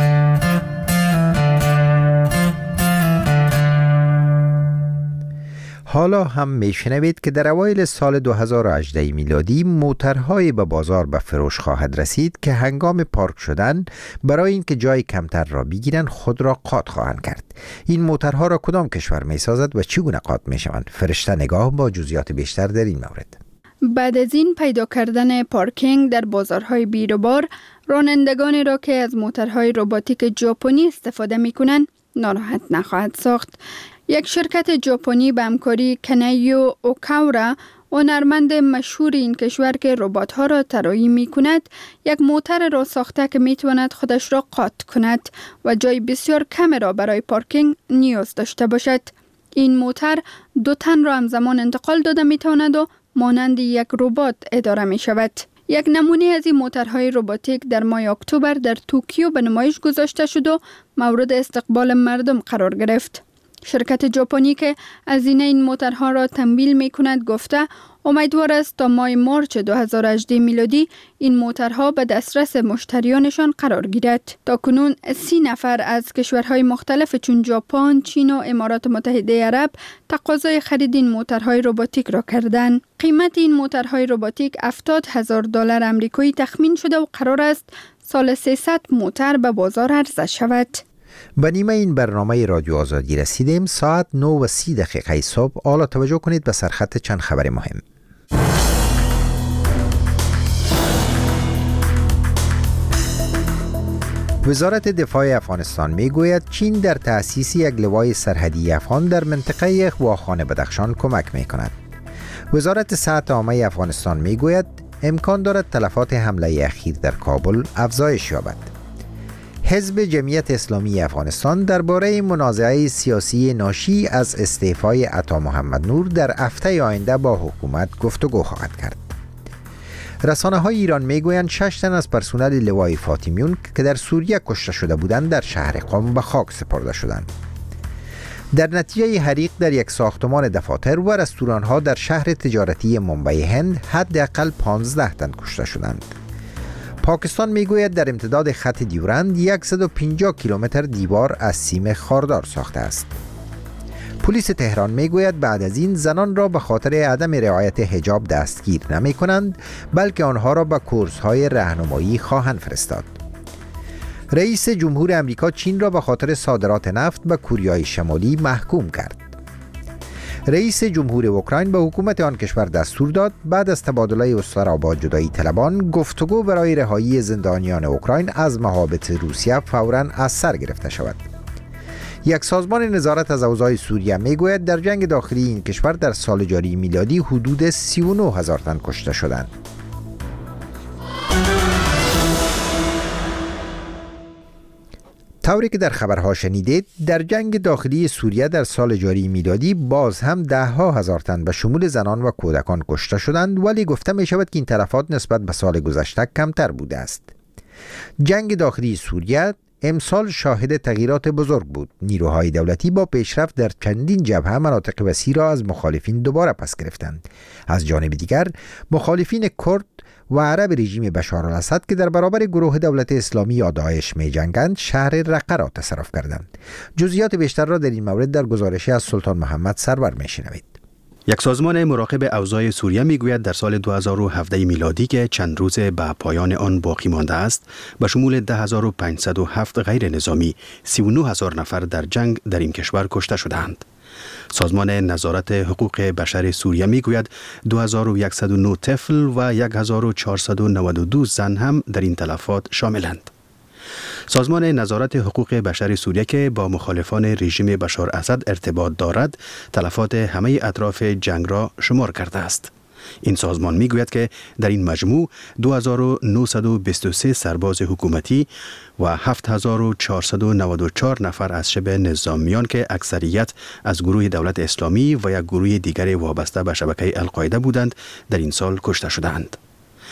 حالا هم میشنوید که در اوایل سال دو هزار و هجده میلادی موترهای به بازار به فروش خواهد رسید که هنگام پارک شدن برای اینکه جای کمتر را بگیرند خود را قاط خواهند کرد. این موترها را کدام کشور می سازد و چگونه قاط می شوند؟ فرشته نگاه با جزئیات بیشتر در این مورد.
بعد از این پیدا کردن پارکینگ در بازارهای بیروبار، رانندگانی را که از موترهای رباتیک ژاپنی استفاده می کنند ناراحت نخواهد ساخت. یک شرکت ژاپنی به همکاری کنایو اوکاورا، هنرمند مشهور این کشور که ربات‌ها را طراحی می‌کند، یک موتر را ساخته که می‌تواند خودش را قاط کند و جای بسیار کم را برای پارکینگ نیاز داشته باشد. این موتر دو تن را همزمان انتقال داده می‌تواند و مانند یک ربات اداره می‌شود. یک نمونه از این موترهای رباتیک در ماه اکتبر در توکیو به نمایش گذاشته شد و مورد استقبال مردم قرار گرفت. شرکت ژاپنی که هزینه این موترها را تمویل می کند گفته امیدوار است تا ماه مارچ دو هزار و هجده میلادی این موترها به دسترس مشتریانشان قرار گیرد. تا کنون سی نفر از کشورهای مختلف چون ژاپن، چین و امارات متحده عرب تقاضای خرید این موترهای رباتیک را کردند. قیمت این موترهای رباتیک هفتاد هزار دلار آمریکایی تخمین شده و قرار است سال سیصد موتر به بازار عرضه شود.
به نیمه این برنامه رادیو آزادی رسیدیم. ساعت نه و سی دقیقه صبح. حالا توجه کنید به سرخط چند خبر مهم. وزارت دفاع افغانستان می گوید چین در تأسیس یک لوای سرحدی افغان در منطقه واخان بدخشان کمک می کند. وزارت صحت عامه افغانستان می گوید امکان دارد تلفات حمله اخیر در کابل افزایش یابد. حزب جمعیت اسلامی افغانستان درباره منازعه سیاسی ناشی از استعفای عطا محمد نور در هفته آینده با حکومت گفتگو خواهد کرد. رسانه های ایران میگویند شش تن از پرسنل لوای فاطمیون که در سوریه کشته شده بودند در شهر قم به خاک سپرده شدند. در نتیجه حریق در یک ساختمان دفاتر و رستوران ها در شهر تجارتی منبع هند حداقل پانزده تن کشته شدند. پاکستان میگوید در امتداد خط دیورند صد و پنجاه کیلومتر دیوار از سیم خاردار ساخته است. پلیس تهران میگوید بعد از این زنان را به خاطر عدم رعایت حجاب دستگیر نمی کنند بلکه آنها را به کورس های راهنمایی خواهند فرستاد. رئیس جمهور امریکا چین را به خاطر صادرات نفت به کوریای شمالی محکوم کرد. رئیس جمهور اوکراین به حکومت آن کشور دستور داد بعد از تبادله اسرا با جدایی طلبان گفتگو برای رهایی زندانیان اوکراین از محابط روسیه فوراً از سر گرفته شود. یک سازمان نظارت از اوضاع سوریه میگوید در جنگ داخلی این کشور در سال جاری میلادی حدود سی و نه هزار تن کشته شدند. طوری که در خبرها شنیدید در جنگ داخلی سوریه در سال جاری میلادی باز هم ده ها هزار تن به شمول زنان و کودکان کشته شدند ولی گفته می شود که این تلفات نسبت به سال گذشته کمتر بوده است. جنگ داخلی سوریه امسال شاهد تغییرات بزرگ بود. نیروهای دولتی با پیشرفت در چندین جبهه مناطق وسیع را از مخالفین دوباره پس گرفتند. از جانب دیگر مخالفین کرد و عرب رژیم بشار الاسد که در برابر گروه دولت اسلامی یا داعش می جنگند شهر رقه را تصرف کردند. جزئیات بیشتر را در این مورد در گزارشی از سلطان محمد سرور می شنوید.
یک سازمان مراقب اوضاع سوریه میگوید در سال دو هزار و هفده میلادی که چند روز به پایان آن باقی مانده است به شمول ده هزار و پانصد و هفت غیر نظامی سی و نه هزار نفر در جنگ در این کشور کشته شدند. سازمان نظارت حقوق بشر سوریه میگوید دو هزار و صد و نه طفل و هزار و چهارصد و نود و دو زن هم در این تلفات شاملند. سازمان نظارت حقوق بشر سوریه که با مخالفان رژیم بشار اسد ارتباط دارد تلفات همه اطراف جنگ را شمار کرده است. این سازمان میگوید که در این مجموع دو هزار و نهصد و بیست و سه سرباز حکومتی و هفت هزار و چهارصد و نود و چهار نفر از شبه نظامیان که اکثریت از گروه دولت اسلامی و یک گروه دیگر وابسته به شبکه القاعده بودند در این سال کشته شدند.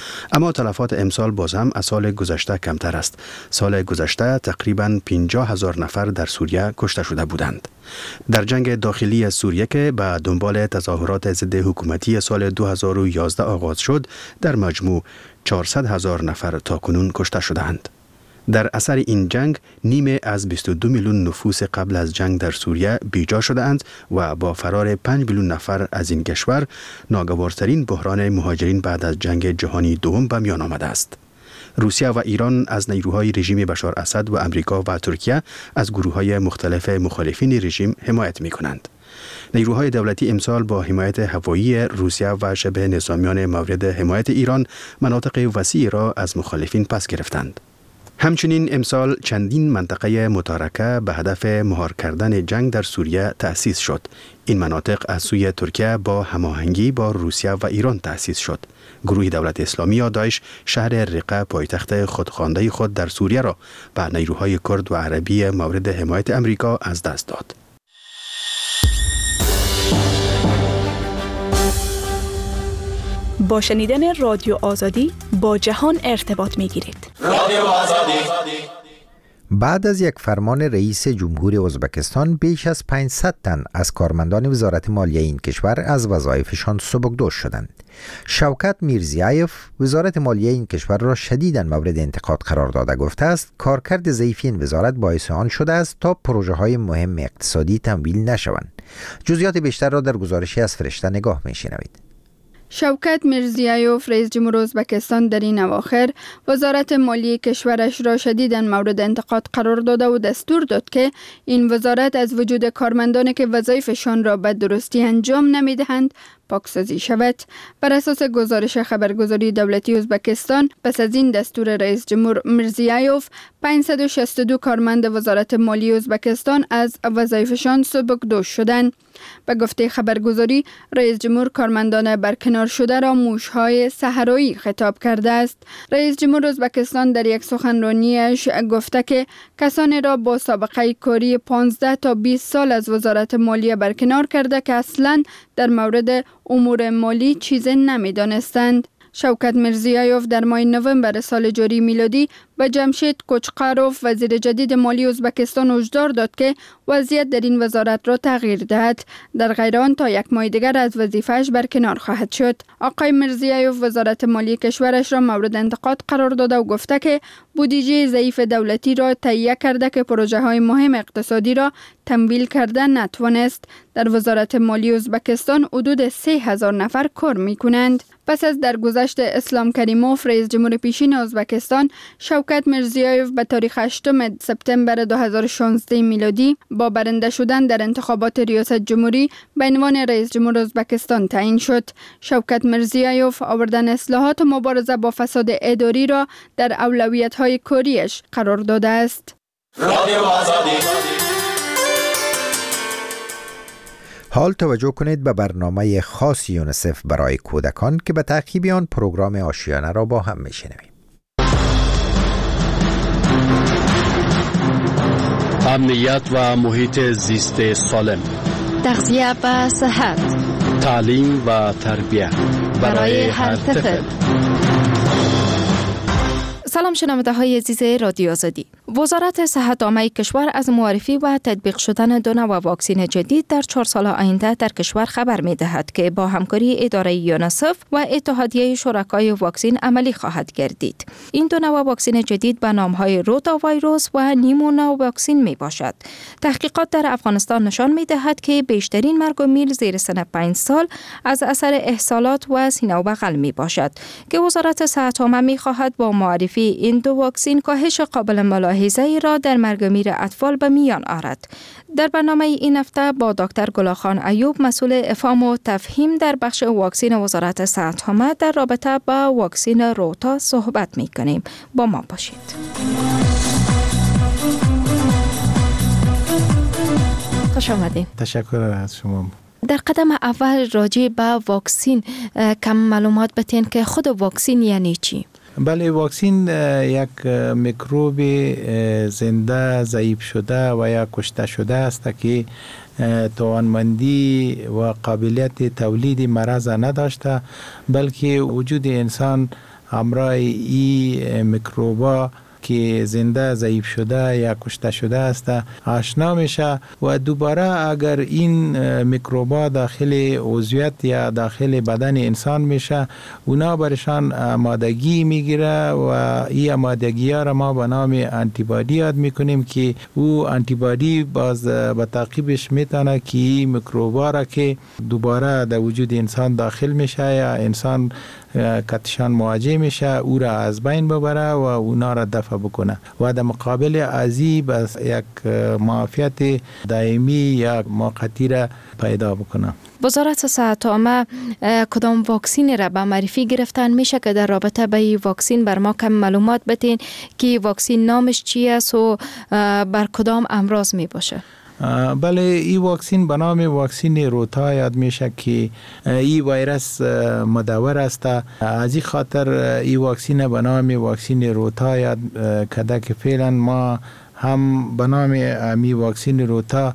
اما تلفات امسال باز هم از سال گذشته کمتر است. سال گذشته تقریباً پنجاه هزار نفر در سوریه کشته شده بودند. در جنگ داخلی سوریه که به دنبال تظاهرات ضد حکومتی سال دو هزار و یازده آغاز شد، در مجموع چهارصد هزار نفر تاکنون کشته شدند. در اثر این جنگ نیمه از بیست و دو میلیون نفوس قبل از جنگ در سوریه بیجا شدند و با فرار پنج میلیون نفر از این کشور ناگوارترین بحران مهاجرین بعد از جنگ جهانی دوم به میان آمده است. روسیه و ایران از نیروهای رژیم بشار اسد و امریکا و ترکیه از گروه‌های مختلف مخالفین رژیم حمایت می‌کنند. نیروهای دولتی امسال با حمایت هوایی روسیه و شبه نظامیان مورد حمایت ایران مناطق وسیعی را از مخالفین پس گرفتند. همچنین امسال چندین منطقه متارکه به هدف مهار کردن جنگ در سوریه تأسیس شد. این مناطق از سوی ترکیه با هماهنگی با روسیه و ایران تأسیس شد. گروه دولت اسلامی یا داعش شهر رقه پایتخت خودخوانده خود در سوریه را به نیروهای کرد و عربی مورد حمایت امریکا از دست داد.
با شنیدن رادیو آزادی با جهان ارتباط می گیرید. رادیو آزادی.
بعد از یک فرمان رئیس جمهور ازبکستان بیش از پانصد تن از کارمندان وزارت مالیه این کشور از وظایفشان سبکدوش شدند. شوکت میرزیایف وزارت مالیه این کشور را شدیداً مورد انتقاد قرار داده گفته است کارکرد ضعیف این وزارت باعث آن شده است تا پروژه های مهم اقتصادی تمویل نشوند. جزئیات بیشتر را در گزارشی از فرشته نگاه می‌شنوید.
شوکت میرزیایوف رئیس جمهور ازبکستان در این اواخر وزارت مالیه کشورش را شدیداً مورد انتقاد قرار داده و دستور داد که این وزارت از وجود کارمندانی که وظایفشان را به درستی انجام نمیدهند پاکسازی شود. بر اساس گزارش خبرگزاری دولتی ازبکستان پس از این دستور رئیس جمهور میرزیایوف پانصد و شصت و دو کارمند وزارت مالیه ازبکستان از وظایفشان سبکدوش شدند. به گفته خبرگزاری رئیس جمهور کارمندان برکنار شده را موشهای صحرایی خطاب کرده است. رئیس جمهور ازبکستان در یک سخنرانیش گفته که کسانی را با سابقه کاری پانزده تا بیست سال از وزارت مالیه برکنار کرده که اصلاً در مورد امور مالی چیزی نمی‌دانستند. شوکت میرزیایوف در ماه نوامبر سال جاری میلادی به جمشید کوچقاروف وزیر جدید مالی ازبکستان هشدار داد که وضعیت در این وزارت را تغییر دهد. در غیر آن تا یک ماه دیگر از وظیفه‌اش برکنار خواهد شد. آقای میرزیایوف وزارت مالی کشورش را مورد انتقاد قرار داده و گفته که بودجه ضعیف دولتی را تهیه کرده که پروژه های مهم اقتصادی را تمویل کرده نتوانست. در وزارت مالی ازبکستان حدود سه هزار نفر کار می‌کنند. پس از درگذشت اسلام کریموف رئیس جمهور پیشین ازبکستان، شوکت میرزیایوف به تاریخ هشتم سپتامبر دو هزار و شانزده میلادی با برنده شدن در انتخابات ریاست جمهوری به عنوان رئیس جمهور ازبکستان تعیین شد. شوکت میرزیایوف آوردن اصلاحات و مبارزه با فساد اداری را در اولویت‌های کاریش قرار داده است.
حال توجه کنید به برنامه خاص یونیسف برای کودکان که به تعقیب آن پروگرام آشیانه را با هم میشنویم.
امنیت و محیط زیست سالم،
تغذیه و صحت،
تعلیم و تربیت برای هر طفل.
سلام شنونده های عزیز رادیو آزادی. وزارت صحت عامه کشور از معرفی و تطبیق شدن دو نوع واکسن جدید در چهار سال آینده در کشور خبر می دهد که با همکاری اداره یونیسف و اتحادیه شرکای واکسن عملی خواهد گردید. این دو نوع واکسن جدید به نام های روتا ویروس و نیمونا واکسن می باشد. تحقیقات در افغانستان نشان می دهد که بیشترین مرگ و میل زیر سن پنج سال از اثر احصالات و سینه و بغل می باشد که وزارت صحت عامه می خواهد با معرفی این دو واکسن کاهش قابل ملاحظه ای را در مرگ و میر اطفال به میان آورد. در برنامه این هفته با دکتر گلاخان ایوب مسئول افهام و تفهیم در بخش واکسن وزارت صحت عامه در رابطه با واکسن روتا صحبت می کنیم. با ما باشید. خوش آمدید.
تشکر از شما.
در قدم اول راجع به واکسن کم معلومات بتین که خود واکسن یعنی چی؟
بله، واکسن یک میکروب زنده ضعیف شده و یا کشته شده است که توانمندی و قابلیت تولید مرض نداشته، بلکه وجود انسان همراه این میکروبا که زنده ضعیف شده یا کشته شده است آشنا میشه و دوباره اگر این میکروبا داخل عضویت یا داخل بدن انسان میشه اونا برشان آمادگی میگیره و این آمادگی ها را ما به نام آنتیبادی یاد میکنیم که او آنتیبادی باز به تعقیبش میتونه که این میکروبا را که دوباره در وجود انسان داخل میشه یا انسان کتشان مواجه میشه او را از بین ببره و اونا را دفع بکنه و در مقابل ازی بس یک معافیت دائمی یا موقتی را پیدا بکنه.
وزارت صحت عامه کدام واکسین را به معرفی گرفتن میشه که در رابطه به این واکسین بر ما کم معلومات بتین که واکسین نامش چی است و بر کدام امراض می باشه؟
بله این واکسین به نام واکسین روتا یاد میشه که این ویروس مدور است. از این خاطر این واکسین به نام واکسین روتا یاد کرده که فعلا ما هم به نام امی واکسین روتا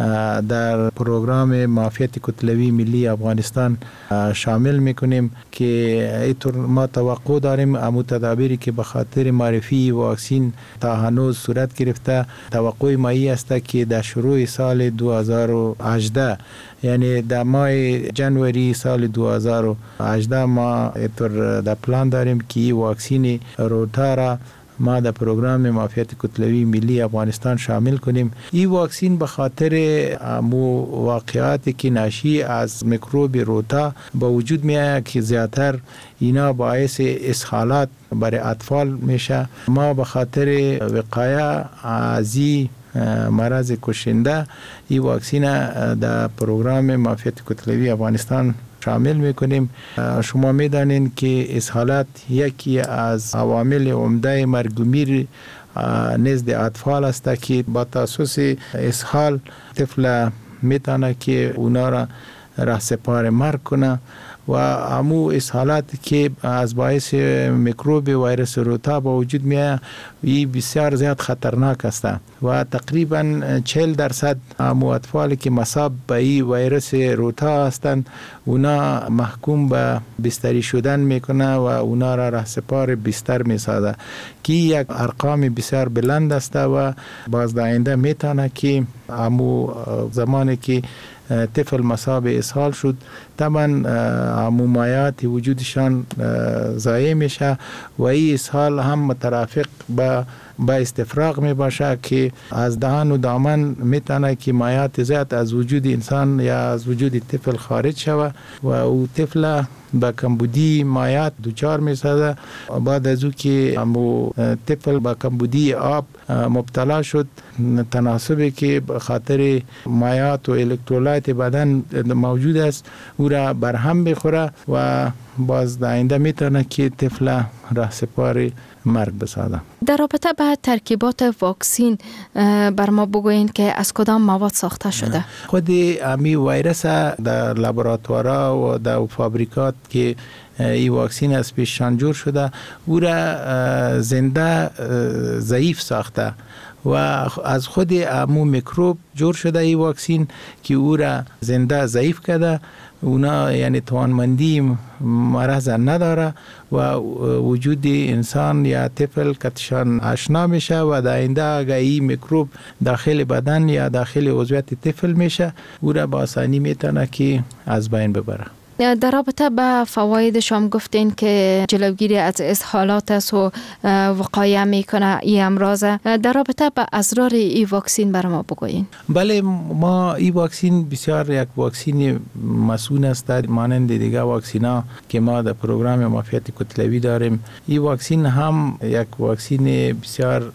در پروگرام معافیت کتلوی ملی افغانستان شامل میکنیم که اینطور ما توقع داریم امو تدابیری که به خاطر معرفی واکسین تا هنوز صورت گرفته توقع ما ای است که در شروع سال دو هزار و هجده یعنی در ماه جنوری سال دو هزار و هجده ما اینطور در پلان داریم که این واکسین روتا را ما در پروگرام معافیت کتلوی ملی افغانستان شامل کنیم. این واکسین به خاطر مو واقعاتی که ناشی از میکروب روتا با وجود میاد که زیادتر اینا باعث اسهالات برای اطفال میشه، ما به خاطر وقایه از این مرض کشنده این واکسین در پروگرام معافیت کتلوی افغانستان شامل میکنیم. شما میدانید که اسهالات یکی از عوامل عمده مرگ و میر نزد اطفال است که با تاسوس اسهال طفل میتونه که اونا را رهسپار مرگ کنه و امو اسهالات که از باعث میکروب ویروس روتا با وجود میاد این بسیار زیاد خطرناک است و تقریبا چهل درصد امو اطفالی که مصاب به این ویروس روتا هستند اونا محکوم به بستری شدن میکنه و اونا را رهسپار بستر میسازه که یک ارقام بسیار بلند است و باز در آینده میتونه که امو زمانی که طفل مصاب اسهال شد طبعا ممایات وجودشان ضایع میشه و این اسهال هم مترافق با با استفراغ می باشه که از دهان و دامن میتونه که مایات زیاد از وجود انسان یا از وجود طفل خارج شود و او طفل با کمبودی مایات دوچار می سازه. بعد از او که امو طفل با کمبودی آب مبتلا شد تناسبی که خاطر مایات و الکترولایت بدن موجود است او را برهم بخوره و باز در آینده میتونه که طفل رهسپار مرگ بسازه.
در رابطه به ترکیبات واکسین بر ما بگوین که از کدام مواد ساخته شده؟
خود امی ویروس در لابراتوارها و در فابریکات که این واکسین از پیششان جور شده او را زنده ضعیف ساخته و از خود امو میکروب جور شده این واکسین که او را زنده ضعیف کرده. اونا یعنی توانمندی مرض نداره و وجود انسان یا طفل کتشان آشنا میشه و در آینده اگر این میکروب داخل بدن یا داخل عضویت طفل میشه او را با آسانی میتونه که از بین ببره.
در رابطه با فوایدش هم گفتین که جلوگیری از اسهالات است و وقایه میکنه این امراض. در رابطه با اضرار این واکسین برای ما بگوین.
بله ما این واکسین بسیار یک واکسین مسئول است مانند دیگه واکسینا که ما در پروگرام معافیت کتلوی داریم. این واکسین هم یک واکسین بسیار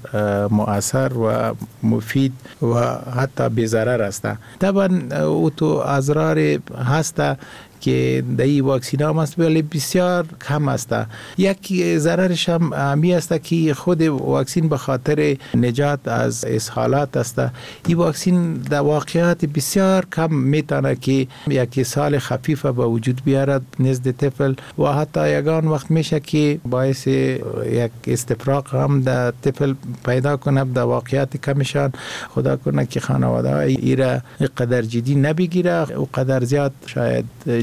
مؤثر و مفید و حتی بی‌ضرر است. طبعا او تو اضرار هست که در این واکسین هم است ولی بسیار کم است. یک ضررش هم همی است که خود واکسین به خاطر نجات از اسهالات است. این واکسین در واقعیت بسیار کم میتونه که یک سال خفیف به وجود بیارد نزد طفل و حتی یگان وقت میشه که باعث یک استفراغ هم در طفل پیدا کنه. در واقعیت کمشان خدا کنه که خانواده ای را قدر جدی نبگیره و قدر زیاد شاید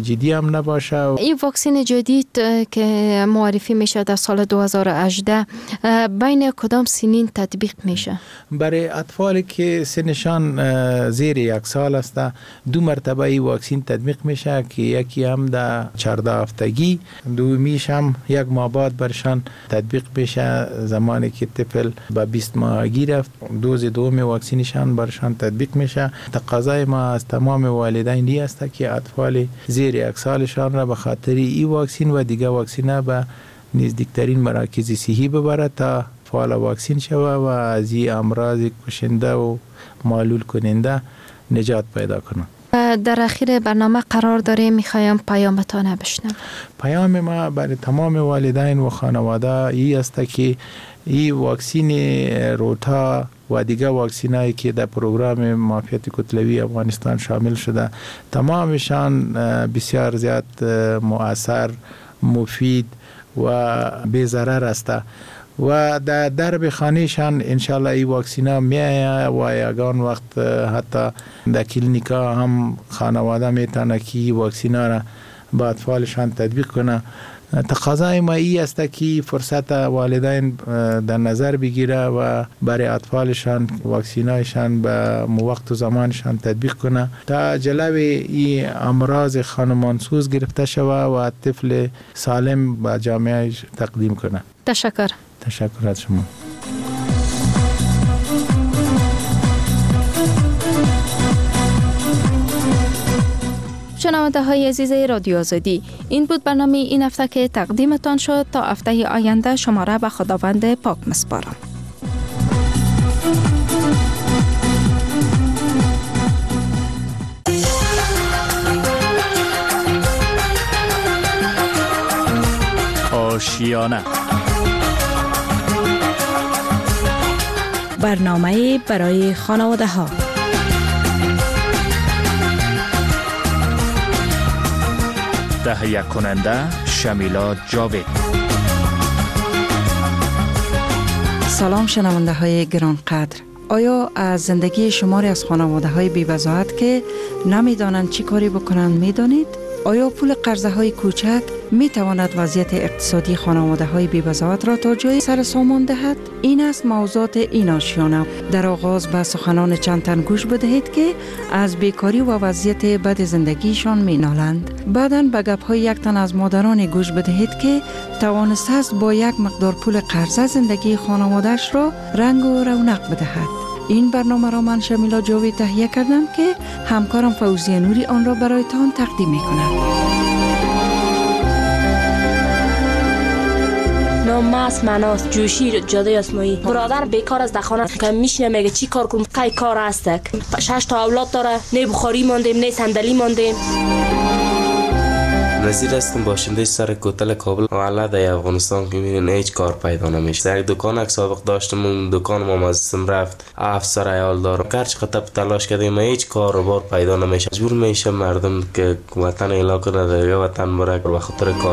جدی هم نباشه.
این واکسن جدید که معرفی میشه در سال دو هزار و هجده بین کدام سنین تطبیق میشه؟
برای اطفالی که سنشان زیر یک سال است دو مرتبه این واکسن تطبیق میشه که یکی هم در چهارده هفتگی، دومیش هم یک ماه بعد برشان تطبیق میشه زمانی که طفل به بیست ماهگی رفت، دوز دوم واکسنشان برشان تطبیق میشه. تقاضای ما از تمام والدین این است که اطفال زیر یک سالشان را به خاطر این واکسن و دیگه واکسن به نزدیکترین مراکز صحی ببره تا فعال واکسن شوه و از این امراض کشنده و معلول کننده نجات پیدا کنه.
در اخیر برنامه قرار داره میخوایم پیامتان بشنوم.
پیام ما برای تمام والدین و خانواده ای است که این واکسن روتا و دیگه واکسینایی که در پروگرام معافیت کتلوی افغانستان شامل شده تمامشان بسیار زیاد مؤثر، مفید و بی ضرر است و در درب خانهشان انشالله این واکسینا میآید و یگان وقت حتی در کلینیکا هم خانواده میتونه که این واکسینا را با اطفالشان تطبیق کنه. تقاضای ما ای است که فرصت والدین در نظر بگیره و برای اطفالشان واکسینایشان به وقت و زمانشان تطبیق کنه تا جلوی این امراض خانمانسوز گرفته شوه و طفل سالم به جامعه تقدیم کنه.
تشکر.
تشکر از شما.
شنونده های عزیز رادیو آزادی، این بود برنامه این هفته که تقدیمتان شد. تا هفته آینده شما را به خداوند پاک می‌سپارم.
آشیانه
برنامه برای خانواده ها.
تهیه کننده شمیلا جاوید.
سلام شنونده های گرانقدر. آیا از زندگی شماری از خانواده های بی وضاحت که نمیدانند چی کاری بکنند میدانید؟ آیا پول قرضه های کوچک می تواند وضعیت اقتصادی خانواده های بی وضاحت را تا جای سر سامان دهد؟ این است موضوعات این آشیانه. در آغاز به سخنان چند تن گوش بدهید که از بیکاری و وضعیت بد زندگیشان می نالند. بعداً به گپ های یک تن از مادران گوش بدهید که توانسته است با یک مقدار پول قرضه زندگی خانواده‌اش را رنگ و رونق بدهد. این برنامه را من شمیلا جاوید تهیه کردم که همکارم فوزیه نوری آن را برایتان تقدیم می کند.
نام است مناس جوشی جاده اسمایی. برادر بیکار از دخانه که میشینه میگه چی کار کنم؟ قای کار است. شش تا اولاد داره، نه بخاری ماندیم نه صندلی ماندیم.
نظیر هستم باشنده سر کوتل کابل و علاده افغانستان که میرین هیچ کار پیدا نمیشه. یک دکان یک سابق داشتم، اون دکان ما مزدم رفت افسر عیال دارم کرچ خطب تلاش کردیم هیچ کار و بار پیدا نمیشه. مجبور میشه مردم که وطن علاقه نداره وطن برک به خاطر کار.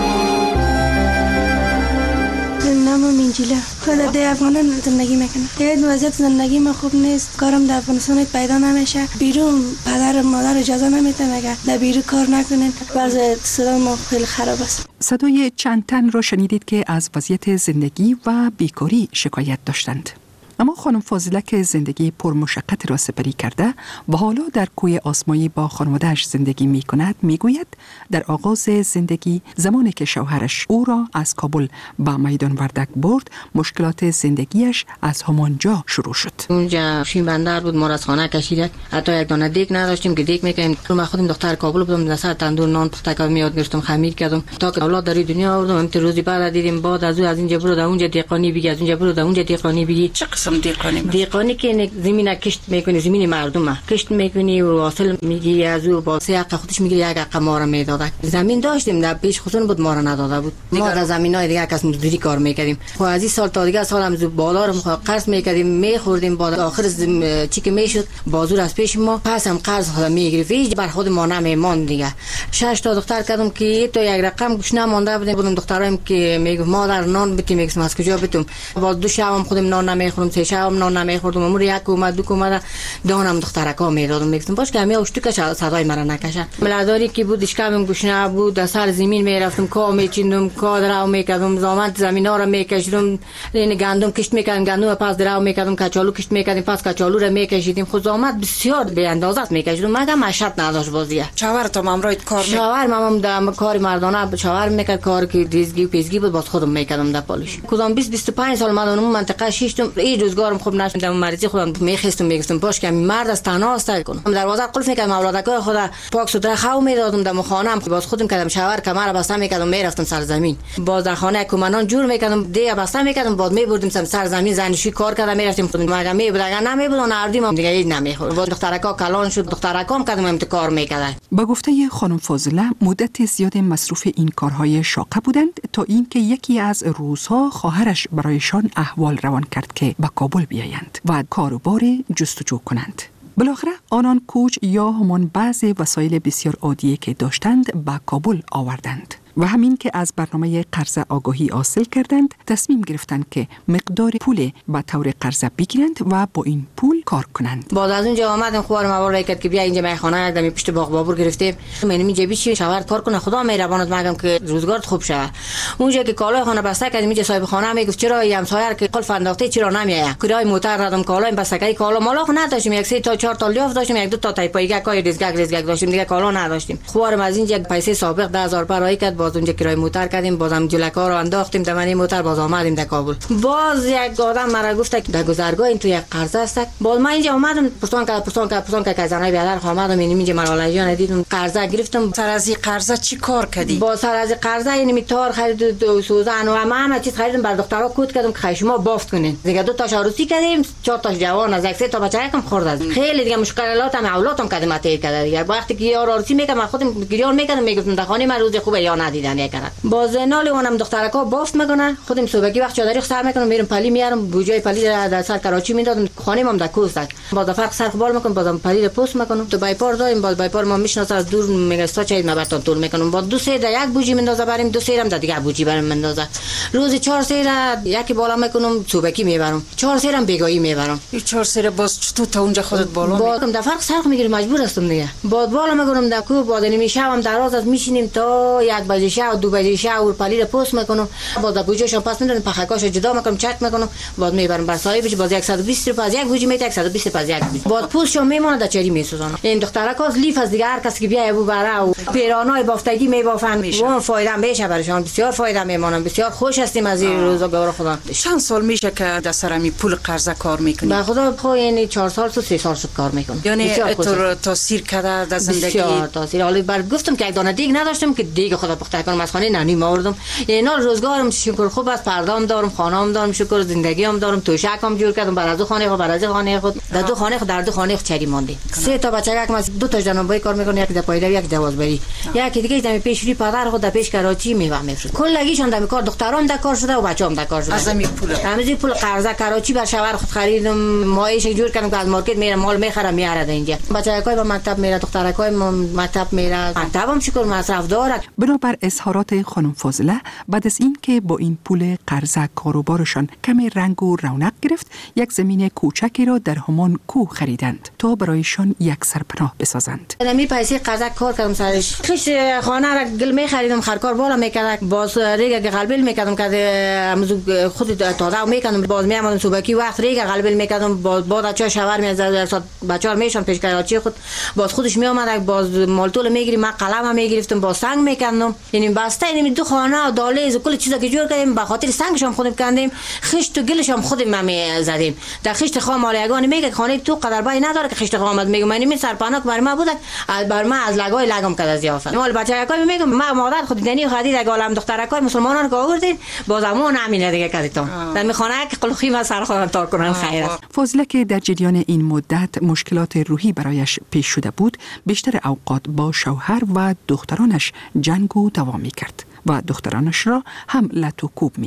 منجیله خود در افغانستان زندگی میکنم. این وضعیت زندگی من خوب نیست. کارم در افغانستان پیدا نمیشه. بیرون پدر و مادر اجازه نمیدن اگر در بیرون کار نکنین. وضع اقتصاد ما خیلی خراب است.
صدای چند تن را شنیدید که از وضعیت زندگی و بیکاری شکایت داشتند. اما خانم فاضله که زندگی پرمشقت را سپری کرده و حالا در کوی آسمایی با خانواده‌اش زندگی می کند می گوید در آغاز زندگی زمانی که شوهرش او را از کابل به میدان وردک برد مشکلات زندگیش از همانجا شروع شد.
اونجا شین بندر بود، ما از خانه کشیدک، حتی یک دانه دیگ نداشتیم که دیگ میکنیم. من خودم دختر کابل بودم، دسر تندور نان پختک میاد گرفتم خمیر کردم تا که اولاد در دنیا آوردم. امت روزی بعد دیدیم بعد از از اینجا برو در اونجا دیقانی بگی، از اونجا برو در اونجا دیقانی بگی.
چه قسم دیقانی؟
دیقانی که زمین کشت میکنی، زمین مردمه کشت میکنی و حاصل میگیری از او با سه حق خودش میگیری. یک حق ما را میداد. زمین داشتیم در پیش خودمون بود، ما را نداده بود. ما در زمینای دیگه کس مزدوری کار میکردیم. خب از این سال تا دیگه سالم زو بالا رو قرض میکردیم میخوردیم. بعد آخر چی که میشد بازور از پیش ما پس هم قرض خود میگرفت. هیچ بر خود ما نمیماند دیگه. شش تا دختر کردم که تو یک رقم گوش نمانده بودیم. بودم دخترایم که میگفت مادر نان بتیم، میگم از کجا بتم. باز دو شبم خودم نان نمیخورم، سه شبم نان نمیخوردم. امور یک اومد دو اومد دانم دخترکا میدادم. میگفتم باش که همیا اشتو کش صدای مرا نکشه. ملاداری که بود اشکم گوش نبود، در سر زمین میرفتم کا میچیندم، کا درو میکردم، زامن زمینا را میکشیدم، این گندم کشت میکردم، گندم پس درو میکردم، کچالو کشت میکردیم، پس کچالو را میکشیدیم. خود زامن بسیار به اندازه میکشیدم. مگه مشت نداشت بازیه.
شاور تو مامرایت کار می
شاور مامم دم کار مردانه شاور میکرد، کار که دیزگی و پیزگی بود باز خودم میکردم در پالش. کدام بیست بیست و پنج سال مدام منطقه شیشتم. این روزگارم خوب نشدم، مریضی خودم میخستم میگفتم باش که مرد از تنها است کنم. دروازه قفل میکردم، اولادکای خدا پاک سوتره خو میدادم در خانه‌ام. باز خودم کردم شاور کمر بسته میکردم میرفتم سر زمین. باز در خانه کومنان جور میکردم، دیگه بسته میکردم، باز میبردیم سر زمین زنشویی کار کردم میرفتیم خودم. مگه میبود اگر نمیبود نردیم دیگه هیچ نمیخورد. باز دخترکا کلان شد، دخترکام کردم امت کار میکردن.
با گفته خانم فاضله مدت زیاد مصروف این کارهای شاقه بودند تا اینکه یکی از روزها خواهرش برایشان احوال روان کرد که به کابل بیایند و کاروبار جستجو کنند. بالاخره آنان کوچ یا همان بعض وسایل بسیار عادیه که داشتند به کابل آوردند و همین که از برنامه قرضه آگاهی حاصل کردند تصمیم گرفتند که مقدار پول به طور قرضه بگیرند و با این پول کار کنند.
بعد از اونجا آمدم خوارم اول کرد که بیا اینجا میخانه دمی پشت باغ بابور گرفتیم. من می جیبی چی شوهر کار کنه خدا مهربانت مگم که روزگار خوب شه. اونجا که کالای خانه بسته کردیم اینجا صاحب خانه میگفت چرا این همسایه که قلف انداخته چرا نمیایه. کرای موتر دادم کالای بسته کالا مالا خو نداشتیم، یک سه تا چهار تا لیاف داشتیم، یک دو تا تایپایگه کای ریزگک ریزگک داشتیم، دیگه کالا نداشتیم. خوارم از اینجا پیسه سابق ده هزار پرایی کرد. باز اونجا کرای موتر کردیم، بازم جلکا رو انداختیم دمنی موتر، باز آمدیم در کابل. باز یک آدم مرا گفت که در گذرگاه این تو یک قرضه است. باز من اینجا اومدم پرسان که پرسان که پرسان که کزانای بیادر اومدم اینجا مرالای جان دیدم قرضه گرفتم.
سر از این قرضه چی کار کردی؟
با سر از قرضه یعنی تار خرید و سوزن و همه چیز خریدم، بر دخترها کود کردم که شما بافت کنین. دیگه دو تا شاروسی کردیم، چهار تا جوان از یک سه تا بچه کم خورد از خیلی دیگه مشکلاتم اولادم کردم اتیر کرد. دیگه وقتی که یار آرسی میکردم خودم گریان میکردم میگفتم در خانه من روز خوبه یا ندیدن یک کرد. باز نال اونم دخترکا بافت میکنن، خودم صبحی وقت چادری سر میکنم میرم پلی میارم، بوجای پلی در سر کراچی میدادم، خانه مام در کوست. باز فرق سر بال میکنم، بازم پلی رو پست میکنم تو بایپار دایم. باز بایپار ما میشناسه از دور میگه ستا چای نبرتون طول میکنم. باز دو سه در یک بوجی میندازه بریم، دو سه هم در دیگه بوجی بریم میندازه. روز چهار سه را یکی بالا میکنم صبحی میبرم، چهار سه هم بیگاهی میبرم.
این چهار سه باز چطور تا اونجا خودت بالا
میگم در فرق سر میگیرم مجبور هستم دیگه. باز بالا میگم در کو باز نمیشم دراز از میشینیم تا یک بجه شب دو بجه شب و پلی رو پست میکنم. باز بوجیشو پس میدن پخکاش جدا میکنم چک میکنم، باز میبرم بر صاحبش. باز صد و بیست روپیه از یک بوجی میته، صد و بیست روپیه از یک بوجی. باز پوستشو میمونه در چری میسوزونم. این دخترکا لیف از دیگه هر کسی که بیای بو بره و پیرانای بافتگی میبافن، اون فایده میشه براشون، بسیار فایده میمونن. بسیار خوش هستیم از این روزگار خدا.
چند سال میشه که در سرمی پول قرضه کار میکنی؟
به خدا خو یعنی چهار سال تو سه سال شد کار میکنم.
یعنی تو تاثیر کرده در زندگی؟
بسیار تاثیر. حالا بر گفتم که یک دانه دیگ نداشتم که دیگ خدا پخته کنم از خانه نانی آوردم. یعنی روزگارم شکر خوب است، پردام دارم، خانه‌ام دارم، شکر زندگیام دارم، توشکم جور کردم، بر از خانه خود بر از خانه خود در دو خانه خود در دو خانه خود چری مانده. سه تا بچه‌ها که از دو تا جنابای کار میکنه، یکی در پایدار یک جوازبری، یکی دیگه در پیش ری پدر خود در پیش کراچی میوه میفروشه. کلگیشون در کار، دخترام در کار شده و بچه‌ام در کار شده.
از همین پول
همین پول قرضه کراچی بر شوهر خود خریدم، مایش جور کردم که از مارکت میرم مال میخرم میاره اینجا. بچه‌های به مکتب میره، دخترکای مکتب میره، مکتبم شکر مصرف داره.
بنابر اظهارات خانم فاضله بعد از این که با این پول قرضه کاروبارشان کمی رنگ و رونق گرفت، یک زمین کوچکی را در همان کوه خریدند تا برایشان یک سرپناه بسازند.
می پیسه قرضه کار کردم سرش. خش خانه را گل می خریدم، خرکار بالا میکرد، باز ریگ قلبل میکردم که امروز خود تازه میکردم، باز میامدم صبحی وقت ریگ قلبل میکردم، باز بعد چا شوهر میزد بچه‌ها میشون پیش کراچی خود، باز خودش میآمد، باز مالتول میگیریم، من قلمم میگرفتم، باز سنگ میکردم. یعنی بسته یعنی دو خانه و دالیز و کل چیزا که جور کردیم، به خاطر سنگشم خودم کندیم، خشت و گلشم خودم ما زدیم. در خشت خام مالیگان میگه خانه تو قدر بای نداره که خشت خامت میگه من می سرپناه بر ما بود، بر ما از لگای لگم کرد از یافت. مال بچه‌ها میگه ما مادر خود دنی خدید اگه عالم دخترکای مسلمانان که آوردین بازمون همین دیگه کردیتون. در میخونه که قلخی ما سر خودم تا کنن خیر است.
فاضله که در جریان این مدت مشکلات روحی برایش پیش شده بود، بیشتر اوقات با شوهر و دخترانش جنگ و دعوا می‌کرد و دخترانش را هم لط و کوب می‌کرد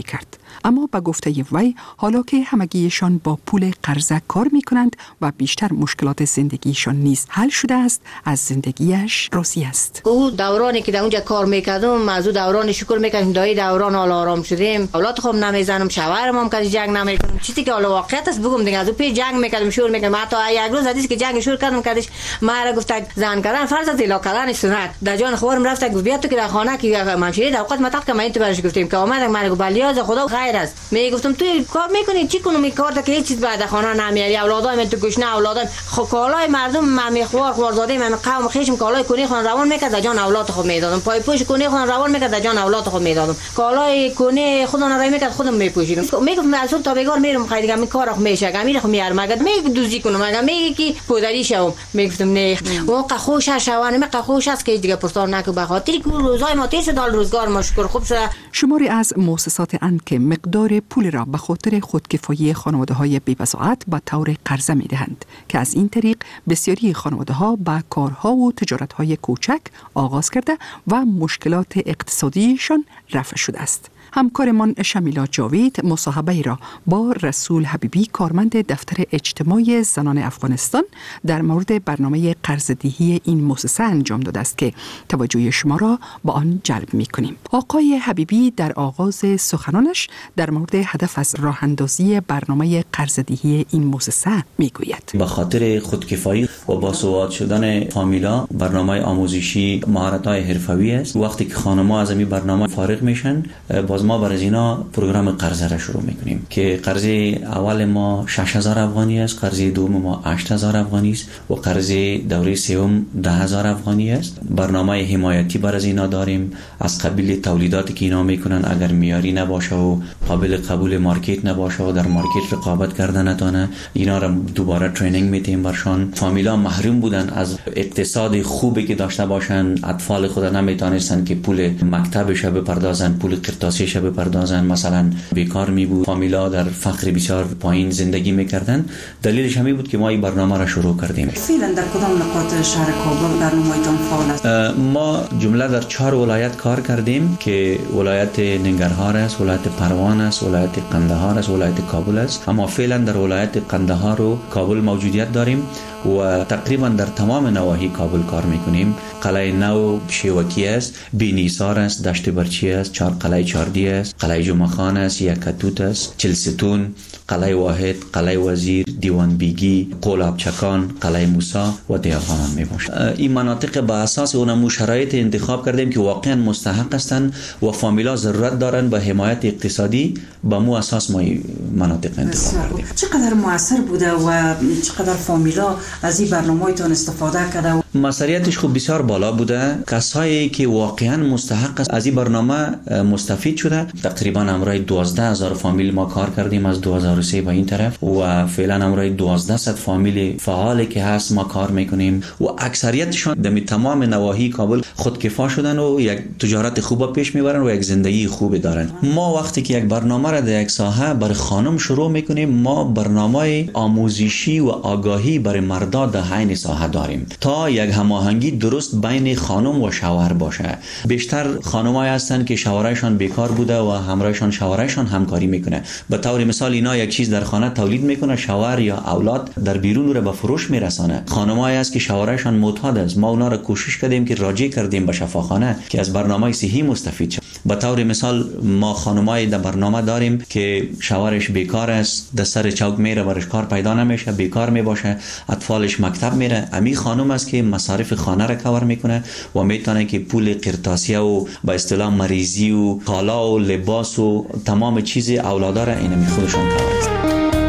اما به گفته وی حالا که همگیشان با پول قرضه کار می کنند و بیشتر مشکلات زندگیشان نیز حل شده است، از زندگیش راضی است.
او دورانی که در اونجا کار میکردم از او دوران شکر میکنم، دای دوران حال آرام شدیم، اولاد خوب نمیزنم، شوهرم هم که جنگ نمیکنم، چیزی که حالا واقعیت است بگم دیگه، از او پی جنگ میکردم، شور میکردم، حتی یک روز حدیث که جنگ شور کردم کردش ما را گفت زن کردن فرض است الا کردن سنت، در جان خورم رفت گفت بیا تو که در خانه که منشری در اوقات متق که من تو برش گفتیم که اومد ما گفت بلیاز خدا خیر است، می گفتم تو کار میکنی چی کنم این کار که هیچ چیز بعد خانه نمیاری، اولادای من تو گشنه اولادم خو کالای مردم من میخوار خوارزاده من قوم خیشم کالای کنی خون روان میکرد در جان اولاد خود میدادم، پای پوش کنی خون روان میکرد در جان اولاد خود میدادم، کالای کنی خودم رای میکرد خودم میپوشیدم، میگفتم اصلا تا بگار میرم خیلی دیگه می کارا میشه گمی خو میارم مگه می دوزی کنم مگه میگی کی پودری شوم، میگفتم نه واقعا خوش شوانه می خوش است که دیگه پرسان نکو به خاطر که روزای ما تیز دال روزگار ما شکر خوب شده.
شماری از مؤسسات اند که مقدار پول را به خاطر خودکفایی خانواده‌های بی‌وضاحت به طور قرضه می‌دهند که از این طریق بسیاری خانواده‌ها به کارها و تجارت‌های کوچک آغاز کرده و مشکلات اقتصادیشان رفع شده است. همکارمان شمیلا جاوید مصاحبه را با رسول حبیبی کارمند دفتر اجتماعی زنان افغانستان در مورد برنامه قرضه‌دهی این مؤسسه انجام داده است که توجه شما را با آن جلب می‌کنیم. آقای حبیبی در آغاز سخنانش در مورد هدف از راه اندازی برنامه قرضه‌دهی این مؤسسه میگوید.
به خاطر خودکفایی و باسواد شدن فامیلا برنامه آموزشی مهارت‌های حرفه‌ای است. وقتی که خانم‌ها از این برنامه فارغ میشن باز ما برای اینا پروگرام قرضه را شروع میکنیم که قرضه اول ما شش هزار افغانی است، قرضه دوم ما هشت هزار افغانی است و قرضه دوره سوم ده هزار افغانی است. برنامه حمایتی برای اینا داریم از قبیل تولیداتی که اینا میکنن اگر معیاری نباشه و قابل قبول مارکت نباشه و در مارکت رقابت کردن نتونه اینا را دوباره ترینینگ میتیم برشان. فامیلا محروم بودن از اقتصاد خوبی که داشته باشن، اطفال خود نمیتونستن که پول مکتبش بپردازن، پول قرطاسیش بپردازن، مثلا بیکار می بود، فامیلا در فقر بسیار پایین زندگی میکردن. دلیلش همین بود که ما این برنامه را شروع کردیم.
فعلا در کدام نقاط شهر کابل برنامه‌تان فعال است؟
ما جمله در چهار ولایت کار کردیم که ولایت ننگرهار است، ولایت پروان است، ولایت قندهار است، ولایت کابل است. اما فعلا در ولایت قندهار و کابل موجودیت داریم و تقریبا در تمام نواحی کابل کار میکنیم. قلعه نو شیوکی است، بینیسار است، دشت برچی است، چهار قلعه چاردی است، قلعه جمعخان است، یکتوت است، چلستون، قلعه واحد، قلعه وزیر، دیوان بیگی، قلعه چکان، قلعه موسی و دیافان می باشد. این مناطق به اساس اون شرایط انتخاب کردیم که واقعا مستحق هستند و فامیلا ضرورت دارند به حمایت اقتصادی، به مو اساس ما مناطق انتخاب کردیم.
چقدر موثر بوده و چقدر فامیلا از این برنامه‌تون استفاده کرده؟
مسئولیتش خوب بسیار بالا بوده. کسایی که واقعا مستحق است از این برنامه مستفید شده. تقریبا امروز دوازده هزار فامیل ما کار کردیم از دو هزار و سه به این طرف و فعلا امروز دوازده صد فامیل فعالی که هست ما کار میکنیم و اکثریتشون در تمام نواحی کابل خودکفا شدن و یک تجارت خوب پیش میبرن و یک زندگی خوب دارن. ما وقتی که یک برنامه را در یک ساحه برای خانم شروع میکنیم، ما برنامه آموزشی و آگاهی برای مردا در حین ساحه داریم تا یک هماهنگی درست بین خانم و شوهر باشه. بیشتر خانمایی هستن که شوهرشان بیکار بوده و همراهشان شوهرشان همکاری میکنه. به طور مثال اینا یک چیز در خانه تولید میکنه، شوهر یا اولاد در بیرون رو به فروش میرسانه. خانمایی است که شوهرشان معتاد است، ما اونا را کوشش کردیم که راجع کردیم به شفاخانه که از برنامه صحی مستفید شد. به طور مثال ما خانمایی در برنامه داریم که شوهرش بیکار است، در سر چوک میره، برش کار پیدا نمیشه، بیکار میباشه، اطفالش مکتب میره. امی خانم است که مصارف خانه را کور میکنه و میتونه که پول قرطاسیه و به اصطلاح مریضی و کالا و لباس و تمام چیز اولادا را اینمی خودشون کور.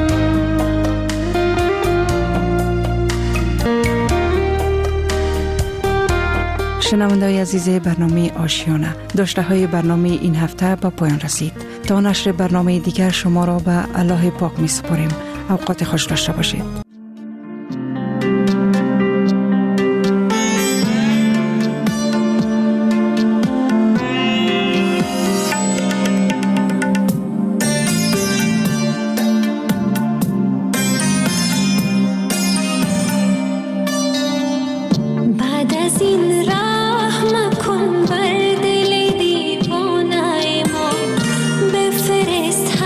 شنونده‌های عزیز برنامه آشیانه، داشته های برنامه این هفته به پایان رسید. تا نشر برنامه دیگر شما را به الله پاک می سپاریم. اوقات خوش داشته باشید.
بفرست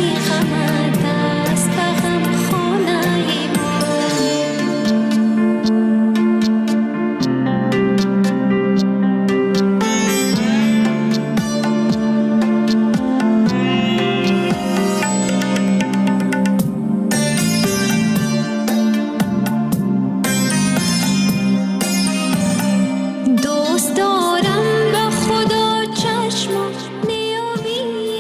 چی خبر